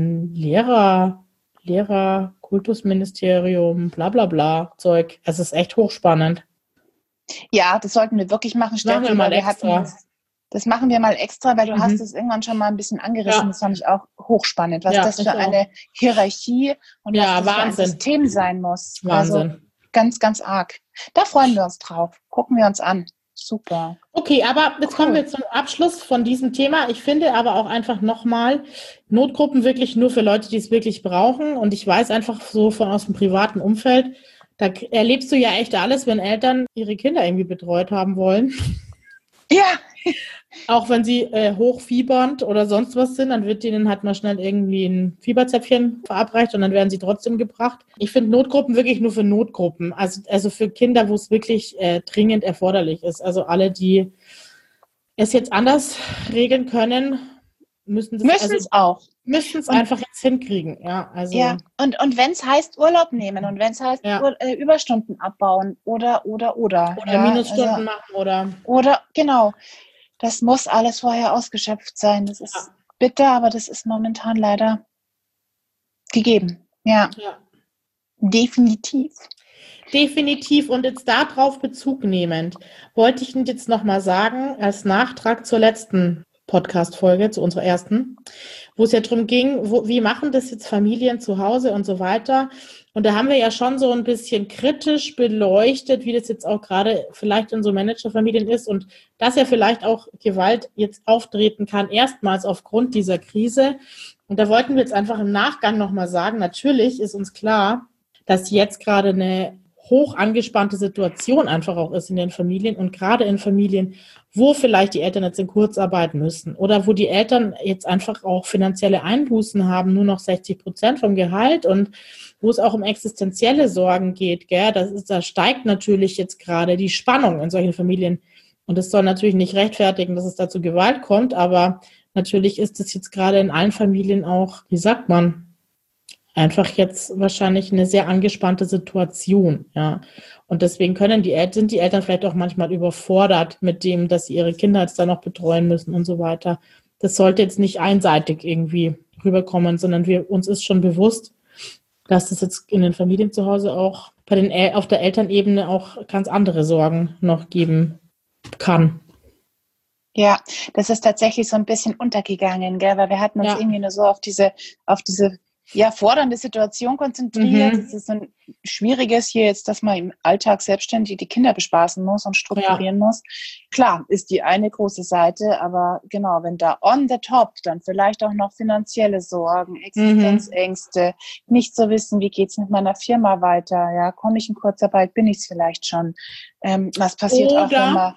Kultusministerium, bla bla bla Zeug. Es ist echt hochspannend. Ja, das sollten wir wirklich machen. Das machen wir mal extra, weil du hast es irgendwann schon mal ein bisschen angerissen. Ja. Das fand ich auch hochspannend, was das für eine Hierarchie und was das für ein System sein muss. Wahnsinn. Also ganz, ganz arg. Da freuen wir uns drauf. Gucken wir uns an. Super. Okay, aber jetzt kommen wir zum Abschluss von diesem Thema. Ich finde aber auch einfach nochmal Notgruppen wirklich nur für Leute, die es wirklich brauchen. Und ich weiß einfach so aus dem privaten Umfeld, da erlebst du ja echt alles, wenn Eltern ihre Kinder irgendwie betreut haben wollen. Ja. Auch wenn sie hochfiebernd oder sonst was sind, dann wird denen halt mal schnell irgendwie ein Fieberzäpfchen verabreicht und dann werden sie trotzdem gebracht. Ich finde Notgruppen wirklich nur für Notgruppen, also für Kinder, wo es wirklich dringend erforderlich ist. Also alle, die es jetzt anders regeln können, müssen es einfach jetzt hinkriegen. Ja, also. Ja. Und wenn es heißt Urlaub nehmen und wenn es heißt Überstunden abbauen oder Minusstunden machen oder genau. Das muss alles vorher ausgeschöpft sein. Das ist bitter, aber das ist momentan leider gegeben. Ja. Definitiv. Und jetzt darauf Bezug nehmend, wollte ich jetzt nochmal sagen, als Nachtrag zur letzten Podcast-Folge, zu unserer ersten, wo es ja darum ging, wie machen das jetzt Familien zu Hause und so weiter. Und da haben wir ja schon so ein bisschen kritisch beleuchtet, wie das jetzt auch gerade vielleicht in so Managerfamilien ist und dass ja vielleicht auch Gewalt jetzt auftreten kann, erstmals aufgrund dieser Krise. Und da wollten wir jetzt einfach im Nachgang nochmal sagen, natürlich ist uns klar, dass jetzt gerade eine hoch angespannte Situation einfach auch ist in den Familien und gerade in Familien, wo vielleicht die Eltern jetzt in Kurzarbeit müssen oder wo die Eltern jetzt einfach auch finanzielle Einbußen haben, nur noch 60% vom Gehalt und wo es auch um existenzielle Sorgen geht, gell? Da steigt natürlich jetzt gerade die Spannung in solchen Familien und das soll natürlich nicht rechtfertigen, dass es da zu Gewalt kommt, aber natürlich ist es jetzt gerade in allen Familien auch, wie sagt man, einfach jetzt wahrscheinlich eine sehr angespannte Situation, ja. Und deswegen sind die Eltern vielleicht auch manchmal überfordert mit dem, dass sie ihre Kinder jetzt da noch betreuen müssen und so weiter. Das sollte jetzt nicht einseitig irgendwie rüberkommen, sondern uns ist schon bewusst, dass es jetzt in den Familien zu Hause auch auf der Elternebene auch ganz andere Sorgen noch geben kann. Ja, das ist tatsächlich so ein bisschen untergegangen, gell? Weil wir hatten uns irgendwie nur so auf diese fordernde Situation konzentriert. Es ist so ein schwieriges hier jetzt, dass man im Alltag selbstständig die Kinder bespaßen muss und strukturieren muss. Klar, ist die eine große Seite, aber genau, wenn da on the top dann vielleicht auch noch finanzielle Sorgen, Existenzängste, nicht so wissen, wie geht's mit meiner Firma weiter, ja, komme ich in Kurzarbeit, bin ich es vielleicht schon, was passiert auch, wenn man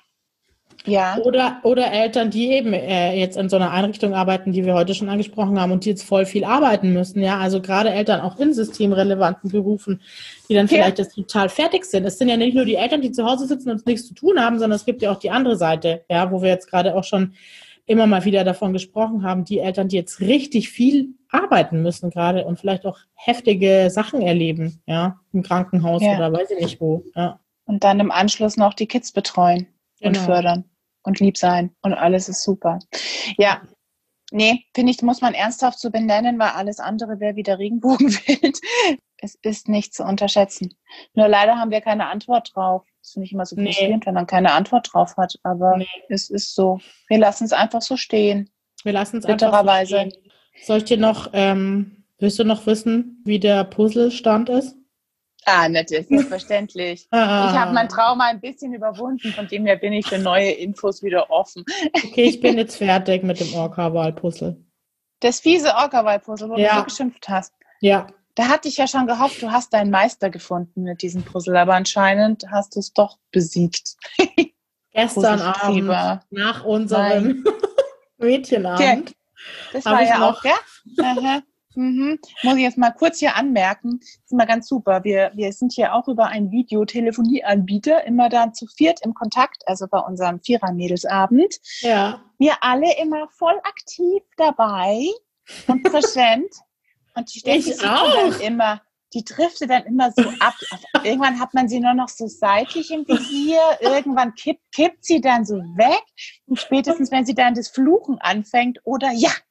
Oder Eltern, die eben jetzt in so einer Einrichtung arbeiten, die wir heute schon angesprochen haben und die jetzt voll viel arbeiten müssen. Ja, also gerade Eltern auch in systemrelevanten Berufen, die dann vielleicht jetzt total fertig sind. Es sind ja nicht nur die Eltern, die zu Hause sitzen und nichts zu tun haben, sondern es gibt ja auch die andere Seite, ja, wo wir jetzt gerade auch schon immer mal wieder davon gesprochen haben, die Eltern, die jetzt richtig viel arbeiten müssen gerade und vielleicht auch heftige Sachen erleben, ja, im Krankenhaus oder weiß ich nicht wo. Ja. Und dann im Anschluss noch die Kids betreuen. Und fördern und lieb sein und alles ist super. Ja, nee, finde ich, muss man ernsthaft so benennen, weil alles andere wäre wieder Regenbogenwild. Es ist nicht zu unterschätzen. Nur leider haben wir keine Antwort drauf. Das finde ich immer so frustrierend, wenn man keine Antwort drauf hat. Aber es ist so. Wir lassen es einfach so stehen. Wir lassen es einfach so stehen. Soll ich dir noch, willst du noch wissen, wie der Puzzlestand ist? Natürlich, selbstverständlich. Ich habe mein Trauma ein bisschen überwunden, von dem her bin ich für neue Infos wieder offen. Okay, ich bin jetzt fertig mit dem Orca-Wahl-Puzzle. Das fiese Orca-Wahl-Puzzle, wo du so geschimpft hast. Ja. Da hatte ich ja schon gehofft, du hast deinen Meister gefunden mit diesem Puzzle, aber anscheinend hast du es doch besiegt. Gestern Abend, nach unserem Mädchenabend. Das war ja auch, gell? Muss ich jetzt mal kurz hier anmerken, das ist immer ganz super. Wir sind hier auch über einen Videotelefonieanbieter immer dann zu viert im Kontakt, also bei unserem Vierer-Mädelsabend. Ja. Wir alle immer voll aktiv dabei und präsent. Und die Steffi dann immer, die driftet dann immer so ab. Irgendwann hat man sie nur noch so seitlich im Visier, irgendwann kippt sie dann so weg und spätestens, wenn sie dann das Fluchen anfängt oder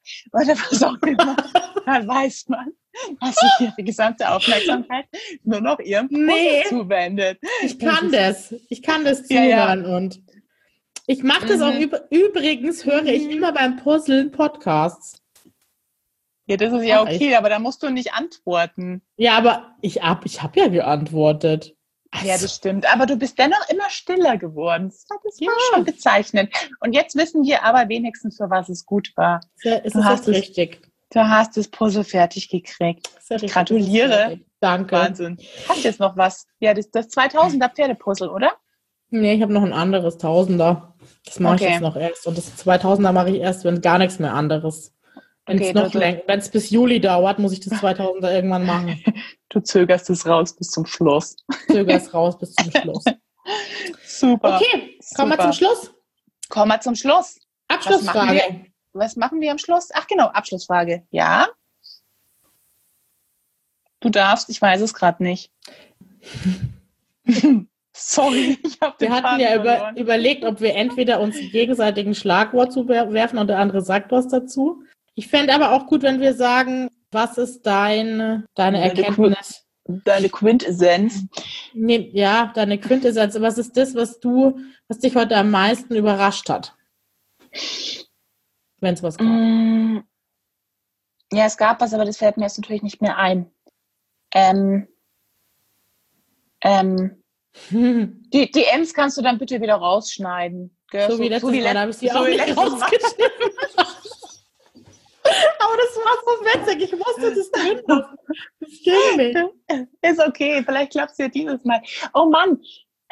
was auch immer, dann weiß man, dass sich ihre gesamte Aufmerksamkeit nur noch ihrem Puzzle zuwendet. Ich kann das zuhören und ich mache das auch übrigens, höre ich immer beim Puzzeln Podcasts. Ja, das ist ja okay, aber da musst du nicht antworten. Ja, aber ich hab ja geantwortet. Also. Ja, das stimmt. Aber du bist dennoch immer stiller geworden. Das war schon bezeichnend. Und jetzt wissen wir aber wenigstens, für was es gut war. Es ist richtig. Du hast das Puzzle fertig gekriegt. Ich gratuliere. Danke. Wahnsinn. Hast du jetzt noch was? Ja, das 2000er Pferdepuzzle, oder? Nee, ich habe noch ein anderes 1000er. Das mache ich jetzt noch erst. Und das 2000er mache ich erst, wenn gar nichts mehr anderes. Wenn es bis Juli dauert, muss ich das 2000er irgendwann machen. Du zögerst es raus bis zum Schluss. Super. Okay, kommen wir zum Schluss. Abschlussfrage. Was machen wir am Schluss? Ach genau, Abschlussfrage. Ja? Du darfst, ich weiß es gerade nicht. Sorry, wir hatten ja überlegt, ob wir entweder uns gegenseitig ein Schlagwort zuwerfen und der andere sagt was dazu. Ich fände aber auch gut, wenn wir sagen, was ist deine Erkenntnis? Deine Quintessenz. Nee, ja, deine Quintessenz. Was ist das, was dich heute am meisten überrascht hat? Wenn es was gab. Ja, es gab was, aber das fällt mir jetzt natürlich nicht mehr ein. Die M's kannst du dann bitte wieder rausschneiden. Gell? So wie letztes Mal, da habe ich sie auch nicht rausgeschnitten. Aber das war so witzig. Ich musste das drin lassen. Das ging nicht. Ist okay, vielleicht klappt's ja dieses Mal. Oh Mann,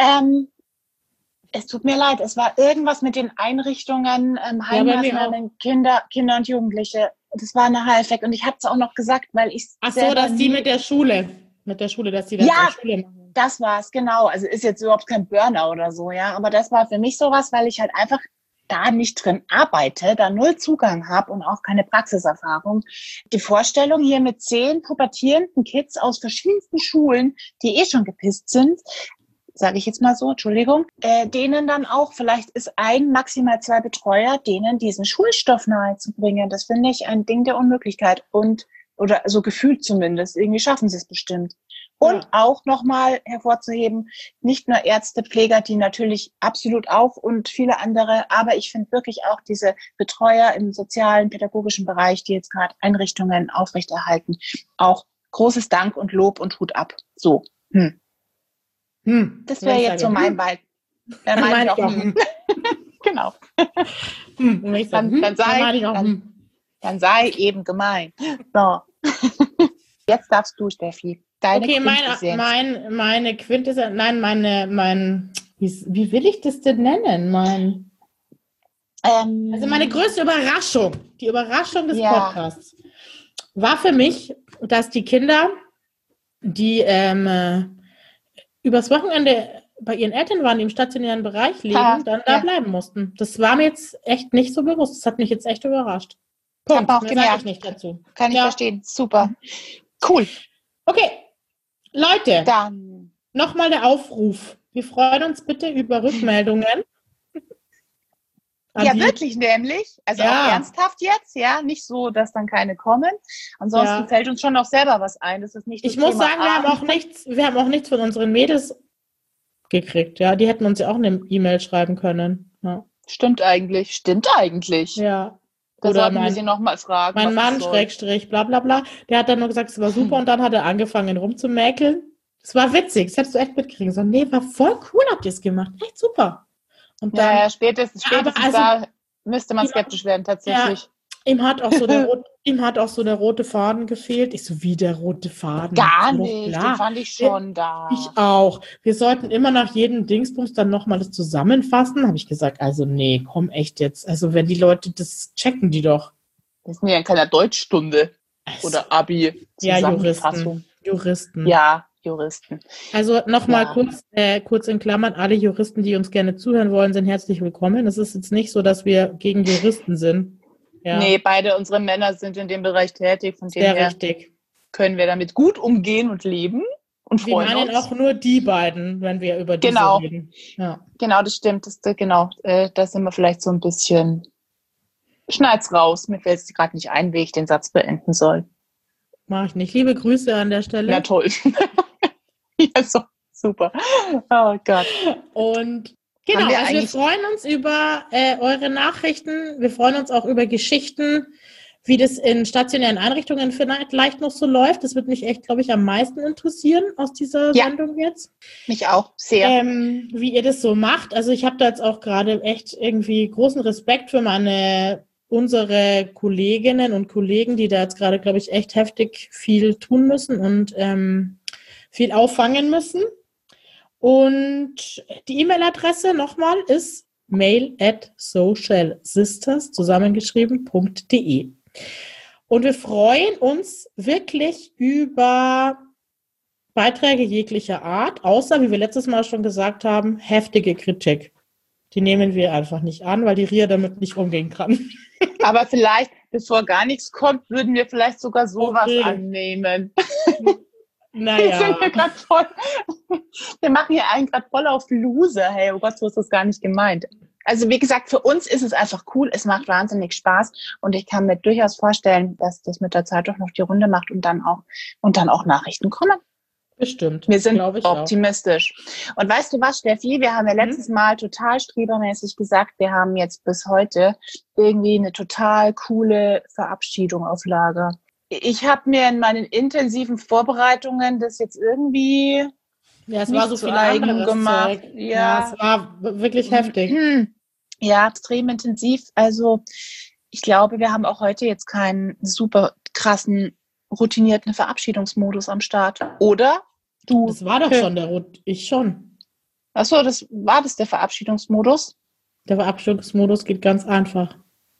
es tut mir leid, es war irgendwas mit den Einrichtungen, Heimmaßnahmen, Kinder und Jugendliche. Das war eine Halfback und ich habe es auch noch gesagt, weil ich Ach so, dass die mit der Schule, dass die das ja, Schule machen. Das war's, genau. Also ist jetzt überhaupt kein Burner oder so, ja. Aber das war für mich sowas, weil ich halt einfach da nicht drin arbeite, da null Zugang habe und auch keine Praxiserfahrung. Die Vorstellung hier mit 10 pubertierenden Kids aus verschiedensten Schulen, die schon gepisst sind, sage ich jetzt mal so, Entschuldigung, denen dann auch, vielleicht ist ein, maximal 2 Betreuer, denen diesen Schulstoff nahezubringen. Das finde ich ein Ding der Unmöglichkeit oder so gefühlt zumindest. Irgendwie schaffen sie es bestimmt. Und auch nochmal hervorzuheben, nicht nur Ärzte, Pfleger, die natürlich absolut auch und viele andere, aber ich finde wirklich auch diese Betreuer im sozialen, pädagogischen Bereich, die jetzt gerade Einrichtungen aufrechterhalten, auch großes Dank und Lob und Hut ab. So. Das wäre jetzt so mein Ball. Dann ich auch. Genau. Dann sei eben gemein. So. Jetzt darfst du, Steffi. Okay, meine Quintessenz, wie will ich das denn nennen? Also meine größte Überraschung, die Überraschung des Podcasts, war für mich, dass die Kinder, die übers Wochenende bei ihren Eltern waren, die im stationären Bereich leben, dann da bleiben mussten. Das war mir jetzt echt nicht so bewusst. Das hat mich jetzt echt überrascht. Punkt. Auch gemerkt. Sag ich nicht dazu. Kann ich verstehen. Super. Cool. Okay. Leute, dann nochmal der Aufruf. Wir freuen uns bitte über Rückmeldungen. Wirklich nämlich. Also auch ernsthaft jetzt, nicht so, dass dann keine kommen. Ansonsten fällt uns schon noch selber was ein. Das ist nicht das Thema. Ich muss sagen, wir haben auch nichts von unseren Mädels gekriegt. Ja, die hätten uns ja auch eine E-Mail schreiben können. Ja. Stimmt eigentlich. Ja. Da sollten wir sie nochmal fragen. Mein Mann, Schrägstrich, bla bla bla, der hat dann nur gesagt, es war super und dann hat er angefangen rumzumäkeln. Es war witzig, das hättest du echt mitkriegen sollen. Nee, war voll cool, habt ihr es gemacht. Echt super. Und dann, spätestens da müsste man skeptisch werden, tatsächlich. Ja, ihm hat auch so der rote Faden gefehlt. Ich so, wie der rote Faden? Gar nicht, den fand ich schon da. Ich auch. Wir sollten immer nach jedem Dingsbums dann nochmal das zusammenfassen. Habe ich gesagt, also nee, komm echt jetzt. Also wenn die Leute, das checken die doch. Das ist ja in keiner Deutschstunde oder Abi. Ja, Juristen. Ja, Juristen. Also nochmal kurz in Klammern, alle Juristen, die uns gerne zuhören wollen, sind herzlich willkommen. Es ist jetzt nicht so, dass wir gegen Juristen sind. Ja. Nee, beide unsere Männer sind in dem Bereich tätig. Von dem her können wir damit gut umgehen und leben und freuen uns. Wir meinen auch nur die beiden, wenn wir über diese reden. Ja. Genau, das stimmt. Da sind wir vielleicht so ein bisschen schneid's raus. Mir fällt es gerade nicht ein, wie ich den Satz beenden soll. Mach ich nicht. Liebe Grüße an der Stelle. Ja, toll. Ja, so, super. Oh Gott. Und genau, also wir freuen uns über eure Nachrichten. Wir freuen uns auch über Geschichten, wie das in stationären Einrichtungen vielleicht noch so läuft. Das wird mich echt, glaube ich, am meisten interessieren aus dieser Sendung jetzt. Mich auch, sehr. Wie ihr das so macht. Also ich habe da jetzt auch gerade echt irgendwie großen Respekt für unsere Kolleginnen und Kollegen, die da jetzt gerade, glaube ich, echt heftig viel tun müssen und viel auffangen müssen. Und die E-Mail-Adresse nochmal ist mail@socialsisters zusammengeschrieben.de. Und wir freuen uns wirklich über Beiträge jeglicher Art, außer, wie wir letztes Mal schon gesagt haben, heftige Kritik. Die nehmen wir einfach nicht an, weil die Ria damit nicht umgehen kann. Aber vielleicht, bevor gar nichts kommt, würden wir vielleicht sogar sowas annehmen. Naja. Wir machen hier einen gerade voll auf Loser. Hey, oh Gott, so ist das gar nicht gemeint. Also wie gesagt, für uns ist es einfach cool. Es macht wahnsinnig Spaß. Und ich kann mir durchaus vorstellen, dass das mit der Zeit doch noch die Runde macht und dann auch Nachrichten kommen. Bestimmt. Wir sind optimistisch. Auch. Und weißt du was, Steffi? Wir haben ja letztes Mal total strebermäßig gesagt, wir haben jetzt bis heute irgendwie eine total coole Verabschiedung auf Lager. Ich habe mir in meinen intensiven Vorbereitungen das jetzt irgendwie es war so viel eigen gemacht. Ja, es war wirklich heftig. Ja, extrem intensiv. Also Ich glaube, wir haben auch heute jetzt keinen super krassen, routinierten Verabschiedungsmodus am Start. Oder? Du? Das war doch schon ich schon. Achso, war das der Verabschiedungsmodus? Der Verabschiedungsmodus geht ganz einfach.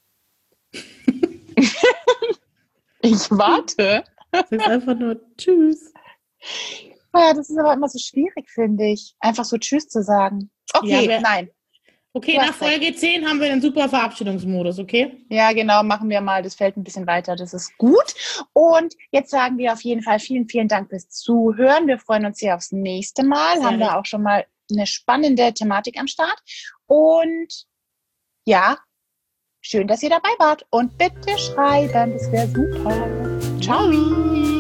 Ich warte. Das ist einfach nur Tschüss. Ja, das ist aber immer so schwierig, finde ich. Einfach so Tschüss zu sagen. Okay, Ja, nein. Okay, nach Folge 10 haben wir den super Verabschiedungsmodus, okay? Ja, genau, machen wir mal. Das fällt ein bisschen weiter. Das ist gut. Und jetzt sagen wir auf jeden Fall vielen, vielen Dank fürs Zuhören. Wir freuen uns sehr aufs nächste Mal. Haben wir auch schon mal eine spannende Thematik am Start. Und ja, schön, dass ihr dabei wart. Und bitte schreiben, das wäre super. Ciao.